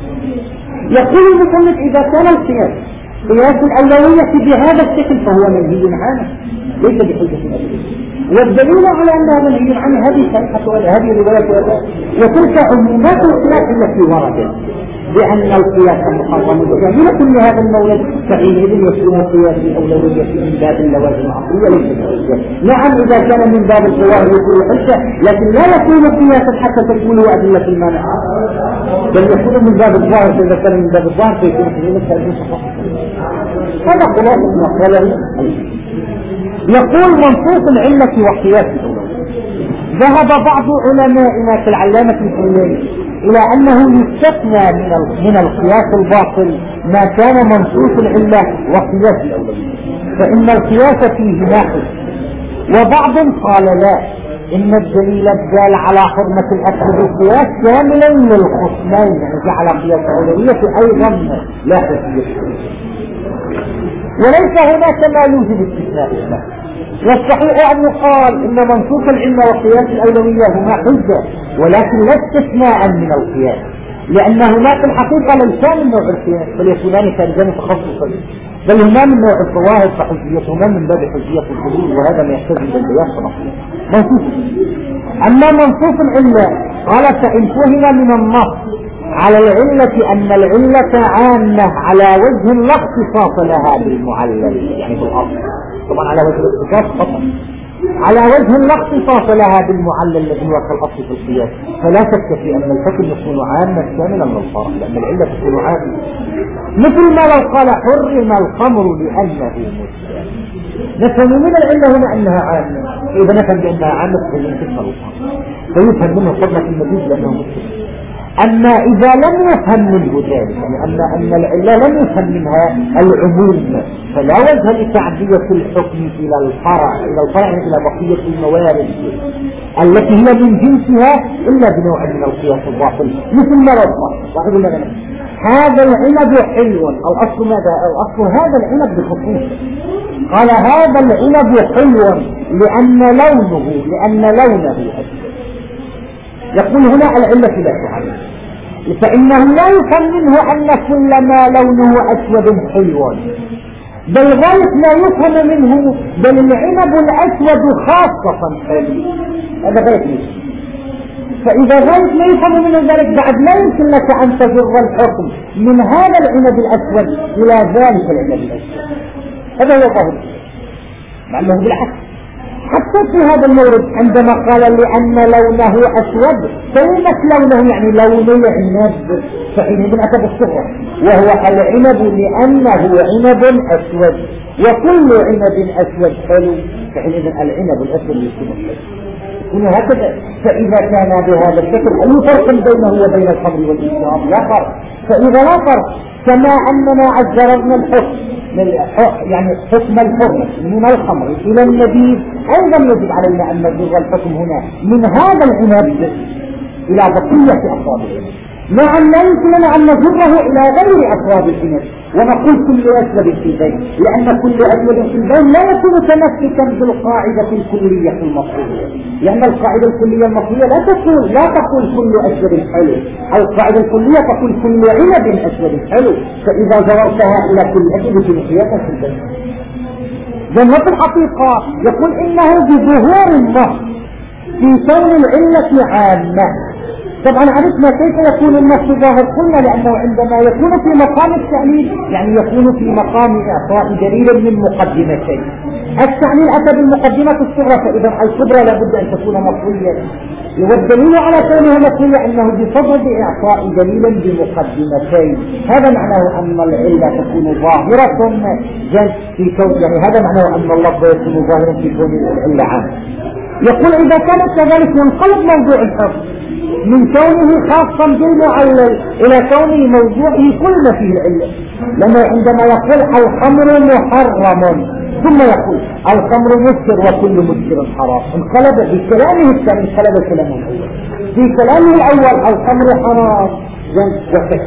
يقول المصنف إذا كان القياس قياس الأولوية بهذا الشكل فهو منهي عنه ليس بحجة الأولوية، والدليل على أنها منهي عنه هذه صريحة هذه الرواية وتلك عمومات القياس التي وردت بأن القياس محرم وجميلة لهذا المولد، فحينئذ يكون قياس الأولوية من باب اللوازم العقلية ليس بحجة. نعم إذا كان من باب الظواهر يكون حجة، لكن لا يكون قياسا حتى تكون أدلة المانع، بل يكون من باب الظاهر. إذا كان من باب الظاهر فيكون قياسا فقط. هذا خلاصة ما قاله. يقول منصوص العلة وقياس الأولوية. ذهب بعض علمائنا كالعلامة الفلاني إلى أنه يستثنى من القياس الباطل ما كان منصوص العلة وقياس الأولوية، فإن القياس فيه ناقص. وبعض قال لا، إن الدليل الدال على حرمة الأكل بالقياس كاملا للخصمين، يعني جعل قياس الأولوية أيضا لا حجية، وليس هناك ما يوجب استثناء. والصحيح أن يقال إن منصوص العلة وقياس الأولوية هما حجة، ولكن لا استثناء من القياس، لأن هناك الحقيقة ليس من نوع القياس بل يكونان كالجان تخصصا، بل هما من نوع الظواهر فحجيتهما من باب حجية الدليل، وهذا ما يحتاج إلى القياس منصوص. أما منصوص العلة قال فإن فهم من النص على العلة أن العلة عامة على وجه لا اختصاص لها بالمعلل، يعني بالأصل طبعا على وجه الاختصاص فقط، على وجه لا اختصاص لها بالمعلل الذي هو كالأصل في القياس، فلا شك في أن الحكم يكون عاما كاملا للفرع، لأن العلة تكون عامة، مثل ما لو قال حرم الخمر لأنه مسلم، نفهم من العلة هنا أنها عامة، إذا نفهم بأنها عامة فيمكن الخمر، فيفهم منه حرمة المزيد لأنه مسلم. أما إذا لم يفهم منه ذلك، يعني أن العلة لم يفهم منها العموم، فلا وجه لتعدية الحكم إلى الفرع إلى بقية الموارد التي هي من جنسها إلا بنوع من القياس الباطل. مثل ما رضى هذا العنب حلو، أو أصل ماذا؟ أو أصل هذا العنب بخصوص، قال هذا العنب حلو لأن لونه أسود. يقول هنا العلة لا تعلم، فإنه لا يفهم منه أن كل ما لونه أسود حلو، بل غاية لا يفهم منه بل العنب الأسود خاصة حلو، هذا غاية. فإذا غاية لا يفهم منه ذلك بعد لا يمكن لك أن تجر الحكم من هذا العنب الأسود إلى ذلك العنب الأسود. هذا هو ظاهر، مع أنه بالعكس. حتى في هذا المورد عندما قال لأن لونه أسود، كلمة لونه يعني لون العنب، فحينئذ أتى بالصغرى، وهو العنب لأنه عنب أسود، وكل عنب أسود حلو، فحينئذ العنب الأسود يكون حلو. يكون هكذا. فإذا كان بهذا الشكل أي فرق بينه وبين الخمر والإسكار؟ لا فرق. فإذا لا فرق، كما أننا عزرنا الحكم يعني حكم الحكم من الخمر إلى النبيذ، أيضا يجب علينا أن نجر الحكم هنا من هذا العنب إلى بقية أفراد العنب. نعم لا يمكننا أن نجره إلى غير أفراد العنب ونقول كل أسود في البين، لأن كل أسود في البين لا يكون تمسكا بالقاعدة الكلية المصرية، لأن القاعدة الكلية المصرية لا تقول كل أسود حلو، القاعدة الكلية تقول كل عنب أسود حلو، فإذا جررتها إلى كل أسود في مقياسا في البين. جنة الحقيقة يقول إنه بظهور النص في كون العلة عامة. طبعا عرفنا كيف يكون النص ظاهر، قلنا لأنه عندما يكون في مقام التعليل يعني يكون في مقام إعطاء دليل من مقدمتين. التعليل أتى بالمقدمة الصغرى، فإذا الكبرى لابد أن تكون مطوية، والدليل على كونها مطوية أنه بصدد إعطاء دليل بمقدمتين. هذا معناه أن العلة تكون ظاهرة في كون، يعني هذا معناه أن اللفظ يكون ظاهرا في كون العلة عامة. يقول إذا كانت كذلك ينقلب موضوع الحكم من كونه خاصا بالمعلل إلى كونه موضوعه كل ما فيه العلة. لما عندما يقول الخمر محرم ثم يقول الخمر مسكر وكل مسكر حرام، انقلب بكلامه الثاني، انقلب كلامه الأول. في كلامه الأول الخمر حرام وكذا،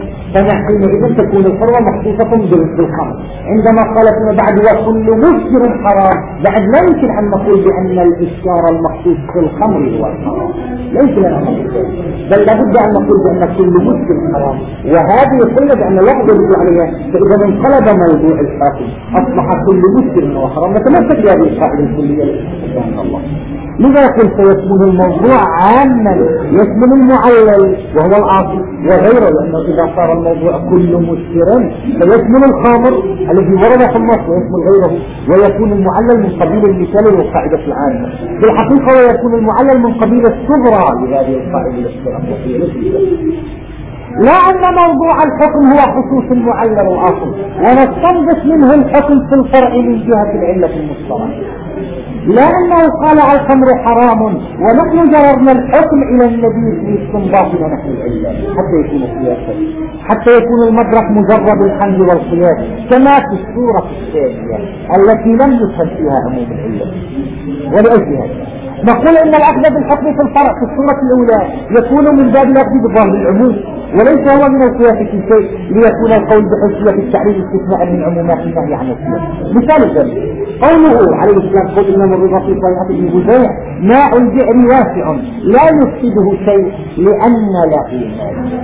فحينئذ تكون الحرمة مخصوصة بالخمر. عندما قال فيما بعد وكل مسكر حرام، بعد لا يمكن أن نقول بأن الإسكار المخصوص بالخمر هو الحرام، لا يمكن أن نقول ذلك، بل لابد أن نقول بأن كل مسكر حرام، وهذه قلنا بأن اللفظ يدل عليها. فإذا انقلب موضوع الحاكم أصبح كل مسكر وحرام، نتمسك بهذه القاعدة الكلية سبحان الله. لذا يقول فيشمل الموضوع عاما، يشمل المعلل وهو العاصي وغيره، لأنه إذا صار الموضوع كل مسكر فيشمل الخامر الذي ورد في النص ويشمل غيره، ويكون المعلل من قبيل المثال والقاعدة العامة. بالحقيقة ويكون المعلل من قبيل الصغرى لهذه القاعدة الاصطلاحية. لا أن موضوع الحكم هو خصوص المعلل الأصل، ونستنبط منه الحكم في الفرع من جهة العلة المشتركة، لا أنه قال الخمر حرام ونحن جررنا الحكم إلى النبي في استنباطنا نحن العلة حتى يكون قياسا، حتى يكون المدرك مجرد الحمل والقياس، كما في السورة الثانية التي لم يفهم فيها عموم العلة. ولأجل هذا نقول إن الأخذ بالحكم في الفرع في السورة الأولى يكون من باب الأخذ بظاهر العموم، وليس هو من القياس في شيء، ليكون القول بحجية التعليل استثناء من عمومات النهي عن القياس. مثال ذلك قوله عليه السلام قل إنما الرضا في صيحة ابن بزيع ماء البئر واسع لا يفسده شيء لأن له مادة.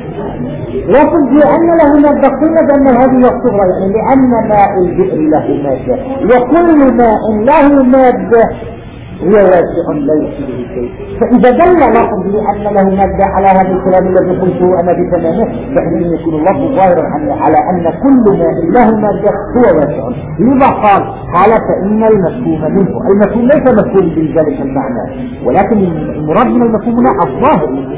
لكن لأن له مادة قلنا بأن هذه الصغرى، يعني لأن ماء البئر له مادة، وكل ماء له مادة هو واسع لا يفسده شيء. فإذا دل لفظ بأن له مادة على هذا الكلام الذي قلته أنا بتمامه، فإن يكون اللفظ ظاهرا على أن كل ماء له مادة هو واسع. لذا قال فإن المفهوم منه، المفهوم ليس مفهوم بذلك المعنى، ولكن المراد من المفهوم هنا الظاهر،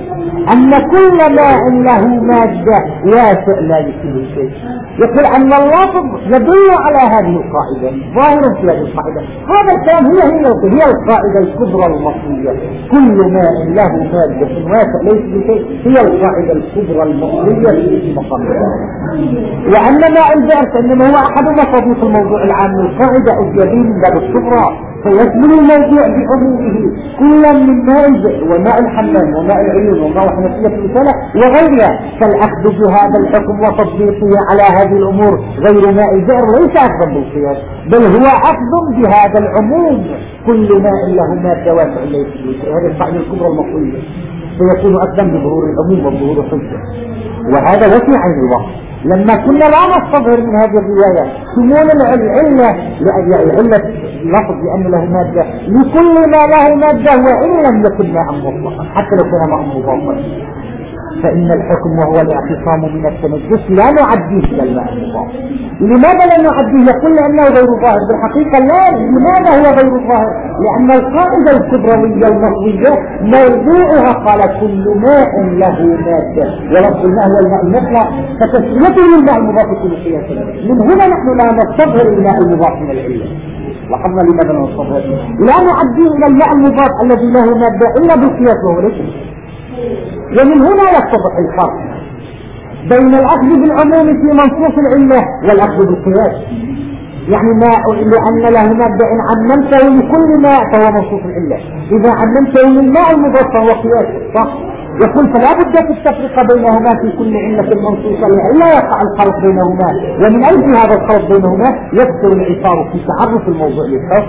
أن كل ماء له مادة واسع لا يشبه شيء. يقول أن اللفظ يدل على هذه القاعدة، ظاهر في هذه القاعدة. هذا الكلام هي القاعدة الكبرى المصرية، كل ماء له مادة واسع لا يشبه شيء، هي القاعدة الكبرى المصرية في مقام الله. وأن ماء البئر إنما هو أحد مصادق الموضوع العام للقاعدة أو يدين من باب الكبرى، فيشمل الموضوع بعمومه كلا من ماء البئر وماء الحمام وماء العيون وماء حنفية المسألة وغيرها. فالأخذ بهذا الحكم وتطبيقه على هذه الأمور غير ماء البئر ليس أخذا بالقياس، بل هو أخذ بهذا العموم، كل ماء له مادة واسع لا يشبه شيء. هذه القاعدة الكبرى المصرية، فيكون أخذا بظهور العموم وظهور الحجة، وهذا وفي عين الوقت. لما كنا لا نستظهر من هذه الرواية شمول العلة لعلة لفظ لأن له مادة لكل ما له مادة وإن لم يكن ماء مطلقا حتى لو كان ماء مضافا، فإن الحكم وهو الاعتصام من التنجس لا نعديه إلى الماء المضاف. لماذا لا نعديه؟ يقول لأنه غير ظاهر. بالحقيقة لا. لماذا هو غير ظاهر؟ لأن القاعدة الكبروية المصرية موضوعها قال كل ماء له مادة، ولفظ الماء هو الماء المطلق، فتسميته للماء المضاف يكون قياسا. من هنا نحن لا نستظهر الماء المضاف من العلة. لاحظنا لماذا لا نستظهر؟ لا نعديه إلى الماء المضاف الذي له مادة إلا بالقياس وهو ليس. ومن هنا يتضح الفرق بين الأخذ بالعموم في منصوص العلة والأخذ بالقياس. يعني لأن له مادة إن عممته لكل ماء فهو منصوص العلة، إذا عممته للماء المضاف فهو قياس، صح؟ يقول فلا بد في التفرقة بينهما في كل علة منصوصة لئلا يقع الخلط بينهما، ومن أجل هذا الخلط بينهما يكثر العثار في تعرف الموضوع للحكم.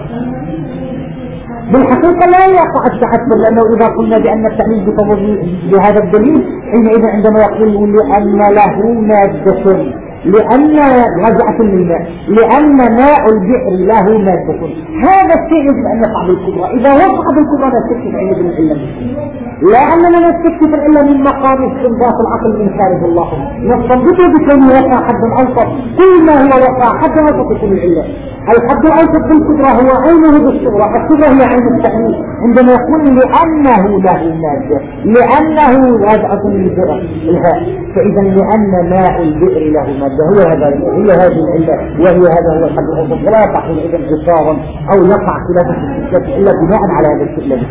بالحقيقة لا يقع التعثر، لأنه إذا قلنا بأن التعليل بهذا الدليل حينئذ عندما يقول لأن له مادة، لأن رجعة للماء، لأن ماء البئر له مادة، هذا الشيء يجب أن يقع بالكبرى. إذا وقع بالكبرى نستكشف عند العلم، لا أننا نستكشف إلا من مقام استنباط العقل من خارج الله، نستنبطه بكونه وقع حد أوسط. كل ما هو وقع حد أوسط يكون العلة. الحد الأوسط بالكبرى هو عينه بالصغرى، الصغرى هي عين التعليل. عندما يقول لأنه له مادة، لأنه رجعة للبئر الهاء، فإذا لأن ماء البئر له مادة هي هذه العلة، وهي هذا هو الحد الأوسط، ولا يقع حينئذ جسارا أو يقع خلافا في الستة إلا بناء على هذا الشيء الذي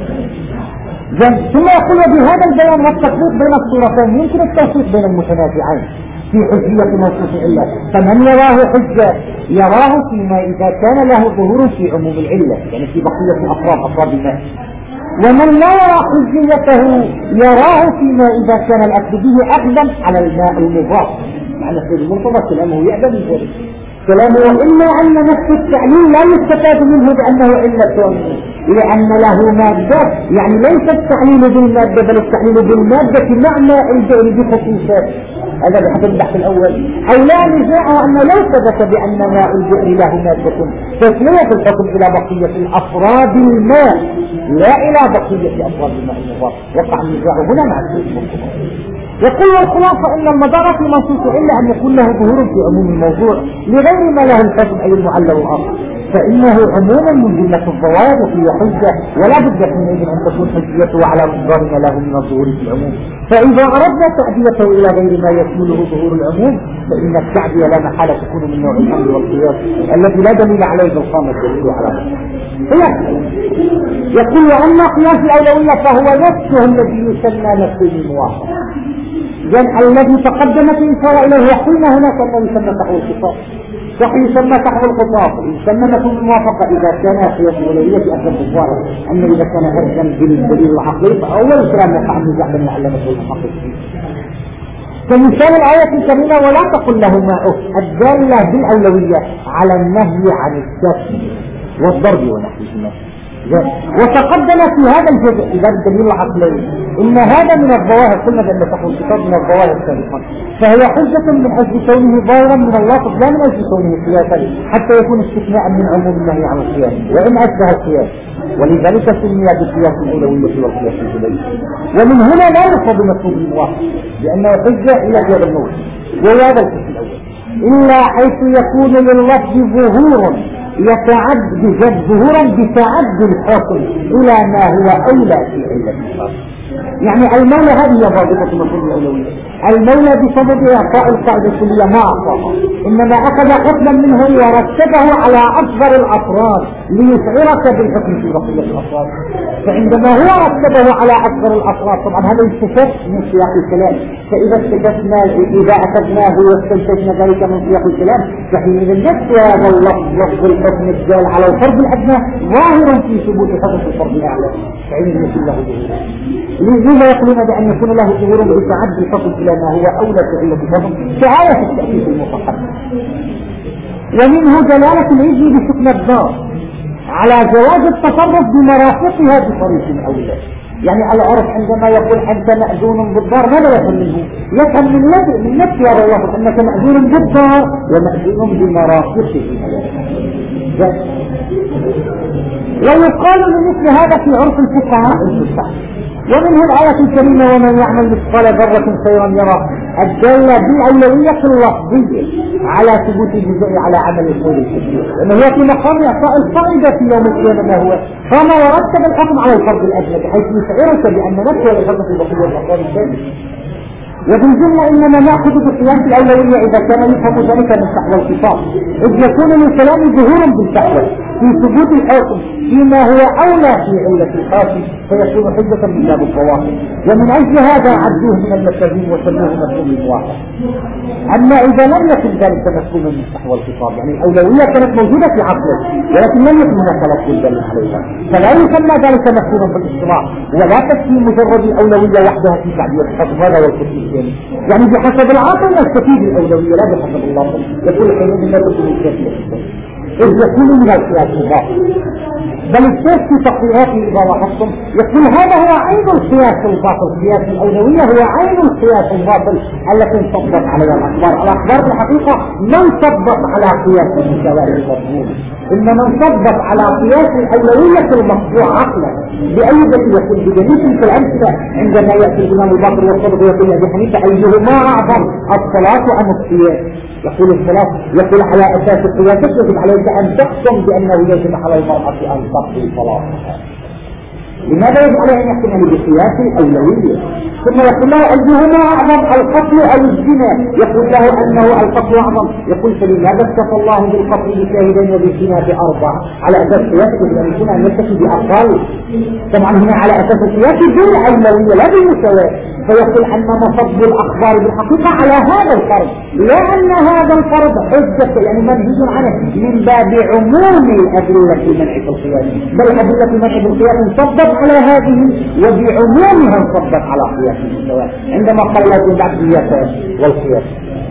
ثم يقول بهذا البيان والتفريق بين الصورتين يمكن التوفيق بين المتنازعين في حجية منصوص العلة. فمن يراه حجة يراه فيما إذا كان له ظهور في عموم العلة، يعني في بقية أفراد الماء، ومن لا يرى حجيته يراه فيما إذا كان الأخذ به أخذا على الماء المضاف. معنى سيد المرتضى كلامه يأبى من ذلك كلامه، إلا أن نفس التعليل لا يستفاد منه بأنه علة، لأن له مادة، يعني ليس التعليل بالمادة بل التعليل بالمادة معنى البئر بخصوصات. هذا بحسب البحث الأول. أو لا نزاع أن لو ثبت بأن ماء البئر له مادة تسمية الحكم إلى بقية أفراد الماء لا إلى بقية أفراد الماء المضاف. وقع النزاع هنا مع السيد. يقول الخلاصة إن المدار في منصوص إلا أن يكون له ظهور في عموم الموضوع لغير ما له الحكم أي المعلل الآخر، فإنه عموما من جملة الظواهر وفي حجة، ولا بد حينئذ أن تكون حجيته على مقدار ما له من الظهور في العموم. فإذا أردنا تعديته إلى غير ما يشمله ظهور العموم فإن التعدية لا محالة تكون من نوع الحمل والقياس الذي لا دليل عليه بالقامة الدليل على قياس. يقول وأما قياس الأولوية فهو نفسه الذي يسمى نفسه الموافق، الذي تقدم في إشارة إليه. وقلنا هناك أنه يسمى تحوى الخطاب، يسمى تحوى الخطاب، يسمى نفسه الموافقة إذا كان قياس الأولوية في أسلم الظاهر، أما إذا كان هرجا بالدليل العقلي فأول كلام وقع النزاع بين العلماء والمحقق. كمثال الآية الكريمة ولا تقل له ماء الدالة بالأولوية على النهي عن الشك والضرب ونحوهما. وتقدم في هذا الجزء إذا الدليل العقلي إن هذا من الظواهر، قلنا بأن تحوى الكتاب من الظواهر السابقة، فهي حجة من أجل كونه ظاهرا من اللفظ لا من أجل كونه قياسا، حتى يكون استثناء من عموم النهي عن القياس وإن أشبه القياس، ولذلك سمي بقياس الأولوية والقياس الجلي. ومن هنا لا يفضل مفهوم الموافق لأنه حجة إلى غير الموت، وهذا القسم الأول إلا حيث يكون لللفظ ظهور ظهورا بتعدي الحكم إلى ما هو أولى في علة الحكم. يعني المولى هذه هي ضابطة مفهوم الأولوية. المولى بسبب إعطاء القاعدة الكلية ما أعطاها، إنما أخذ حكما منه ورتبه على أصغر الأفراد ليشعرك بالحكم في بقية الأفراد. فعندما هو رتبه على أصغر الأفراد طبعا هذا يستفاد من سياق الكلام. فإذا استفدنا إذا أخذناه واستنتجنا ذلك من سياق الكلام فحينئذ نفس هذا اللفظ لفظ الحكم الدال على الفرض الأدنى ظاهر في ثبوت حكم الفرض الأعلى. فعندما يكون له ظهور لذا يقولون بأن يكون له ظهور بتعدي الفصل إلى ما هو أولى في علة الفصل كآية التأكيد المصحح. ومنه دلالة الإذن بحكم الدار على جواز التصرف بمرافقها بطريق أولى. يعني العرف عندما يقول أنت مأذون بالدار ماذا يفهم منه؟ يفهم من نفس هذا اللفظ أنك مأذون بالدار ومأذون بمرافقه. ويقال لمثل هذا في عرف الفقهاء الفصحى. ومنه الآية الكريمة ومن يعمل مثقال ذرة خيرا يرى الدالة بالأولوية اللفظية على ثبوت الجزاء على عمل الخير الكبير، لأنه هو في مقام إعطاء القاعدة في يوم القيامة ما هو قام ورتب الحكم على الفرض الأدنى بحيث يشعرك بأن نفسه الحكم في بقية الأقوال الثانية. وبالجملة إنما نأخذ بقياس الأولوية إذا كان يفهم ذلك من تحوى الخطاب، إذ يكون من كلام ظهور بالتحوى في ثبوت الحكم فيما هو أولى في علة الحاكم فيكون حجة من باب الظواهر. ومن أجل هذا عدوه من المفاهيم وسموه مفهوم واحد. أما إذا لم يكن ذلك مفهوما من تحوى الخطاب يعني الأولوية كانت موجودة في عقله ولكن لم يكن هناك لفظ دليل عليها فلا يسمى ذلك مفهوما بالاصطلاح ولا تكفي مجرد الأولوية وحدها في تعبير الحكم. هذا هو التفسير يعني بحسب العقل نستفيد الأولوية لا بحسب اللفظ. يقول حينئذ لا تكون الكافية إذ يكون من القياس الباطل. بل الشيخ في تقريراته إذا لاحظتم يقول هذا هو عين القياس الباطل. قياس الأولوية هو عين القياس الباطل التي انطبق عليها الأخبار. الأخبار في الحقيقة ما انطبق على قياس المساواة المضمون إنما انطبق على قياس الأولوية المقطوع عقلا. بأي ذلك يقول بجميع الأمثلة عندما يأتي الإمام الباقر والصدق ويقول أبي حنيفة أيهما أعظم الصلاة أم الصيام؟ يقول الصلاة يقول على أساس القياس يجب عليك أن تحكم بأنه يجب على المرأة أن تقضي صلاتها. لماذا يجب عليه أن يحكم بقياس الأولوية؟ ثم يقول له أيهما أعظم القتل أو الزنا؟ يقول له أنه القتل أعظم. يقول فلماذا اكتفى الله بالقتل بشاهدين وبالزنا بأربع على أساس قياسه لأن يكون أن يكتفي بأقل. طبعا هنا على أساس القياس بالأولوية لا بالمساواة. فيقول أن مصب الأخبار بالحقيقة على هذا الفرض لا أن هذا الفرض حجة يعني منهج عنه من باب عموم الأدلة في منع القياس بل أدلة منع القياس انصبت على هذه وبعمومها انصبت على قياس المساواة عندما قال لا بالعدلية والقياس.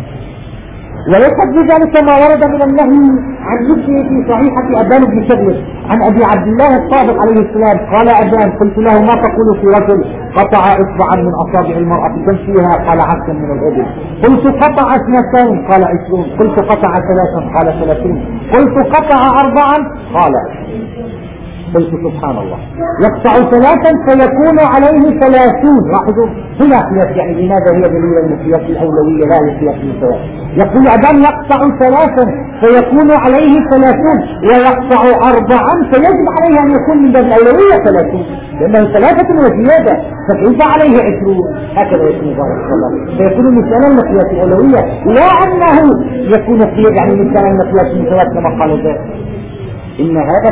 ويقصد بذلك ما ورد من النهي عن مثله في صحيحة أبان بن شبل عن أبي عبد الله الصادق عليه السلام قال أبان قلت له ما تقول في رجل قطع إصبعا من أصابع المرأة كم فيها؟ قال 10 من الإبل. قلت قطع 2 قال 20. قلت قطع 3 قال 30. قلت قطع 4 قال 20. قلت سبحان الله يقطع 3 فيكون عليه 30. لاحظوا هنا قياس يعني لماذا هي دليل القياس الأولوية لا لقياس المساواة. يقول أبان يقطع 3 فيكون عليه 30 ويقطع 4 فيجب عليه أن يكون من باب الأولوية 30 لأنه 3 وزيادة فكيف عليه 20 هكذا يكون ظاهر الله فيكون مثالا لقياس الأولوية لا أنه يكون قياس يعني مثالا لقياس المساواة كما قال ذلك. إن هذا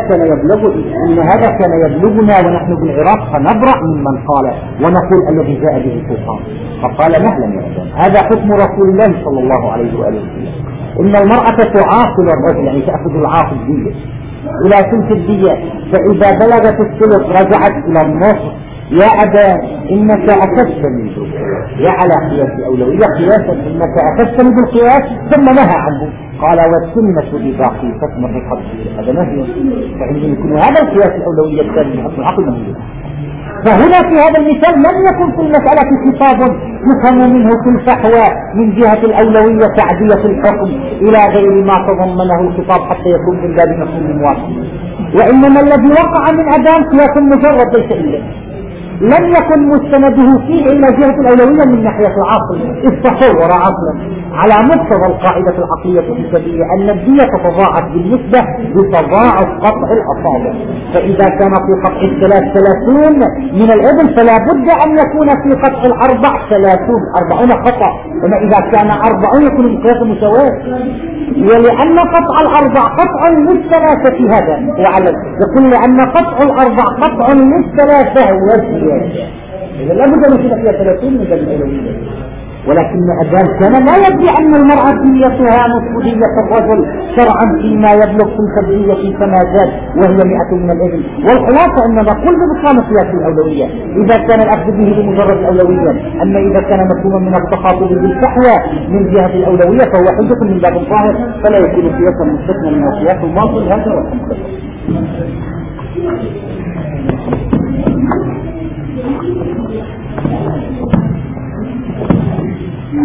كان يبلغنا ونحن بالعراق فنبرأ ممن قال ونقول الذي جاء به السلطان فقال نعلم يا أبان هذا حكم رسول الله صلى الله عليه وآله وسلم إن المرأة تعاقل الرجل يعني تأخذ العاقل دية إلى ثلث الدية فإذا بلغت الثلث رجعت إلى النصف. يا أبان إنك أخذتني بالقياس يا على قياس أولوية قياسا إنك أخذتني بالقياس ثم نهى عنه قال والسنة إذا قيست من الحق هذا نهي فعندما يكون هذا القياس الأولوية الثاني من حكم العقل منه. فهنا في هذا المثال لم يكن في المسألة خطاب يفهم منه في الفحوى من جهة الأولوية تعدية الحكم إلى غير ما تضمنه الخطاب حتى يكون من باب مفهوم واحد وإنما الذي وقع من أبان قياس مجرد ليس إلا لم يكن مستنده فيه إلا جهة الأولوية من ناحية العقل، إذ تصور عقلا على مقتضى القاعدة العقلية الحسابية أن الدية تتضاعف بالنسبة بتضاعف قطع الأصابع. فإذا كان في قطع الثلاث 30 من الإبل فلا بد أن يكون في قطع الأربع 40 خطأ، وما إذا كان 40 يكون مقياس مساواة. ولأن قطع الأربع قطع للثلاثة هذا وعلى يقول لأن قطع الأربع قطع للثلاثة والزيادة، إذا لا بد من فيها 30 من الأولوية. ولكن أبان كان لا يدري أن المرأة ديتها نصف دية الرجل شرعا فيما يبلغ في الخلفية كما زاد وهي 100 من الإبل. والخلاصة أن نقول ببطلان قياس الأولوية إذا كان الأخذ به لمجرد الأولوية، أما إذا كان مفهوما من التخاطب بالفحوى من جهة الأولوية فهو حجة من باب الظاهر، فلا يكون قياسا مستثنى من القياس الماضي. هذا والحمد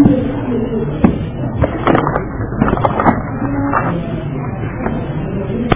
لله.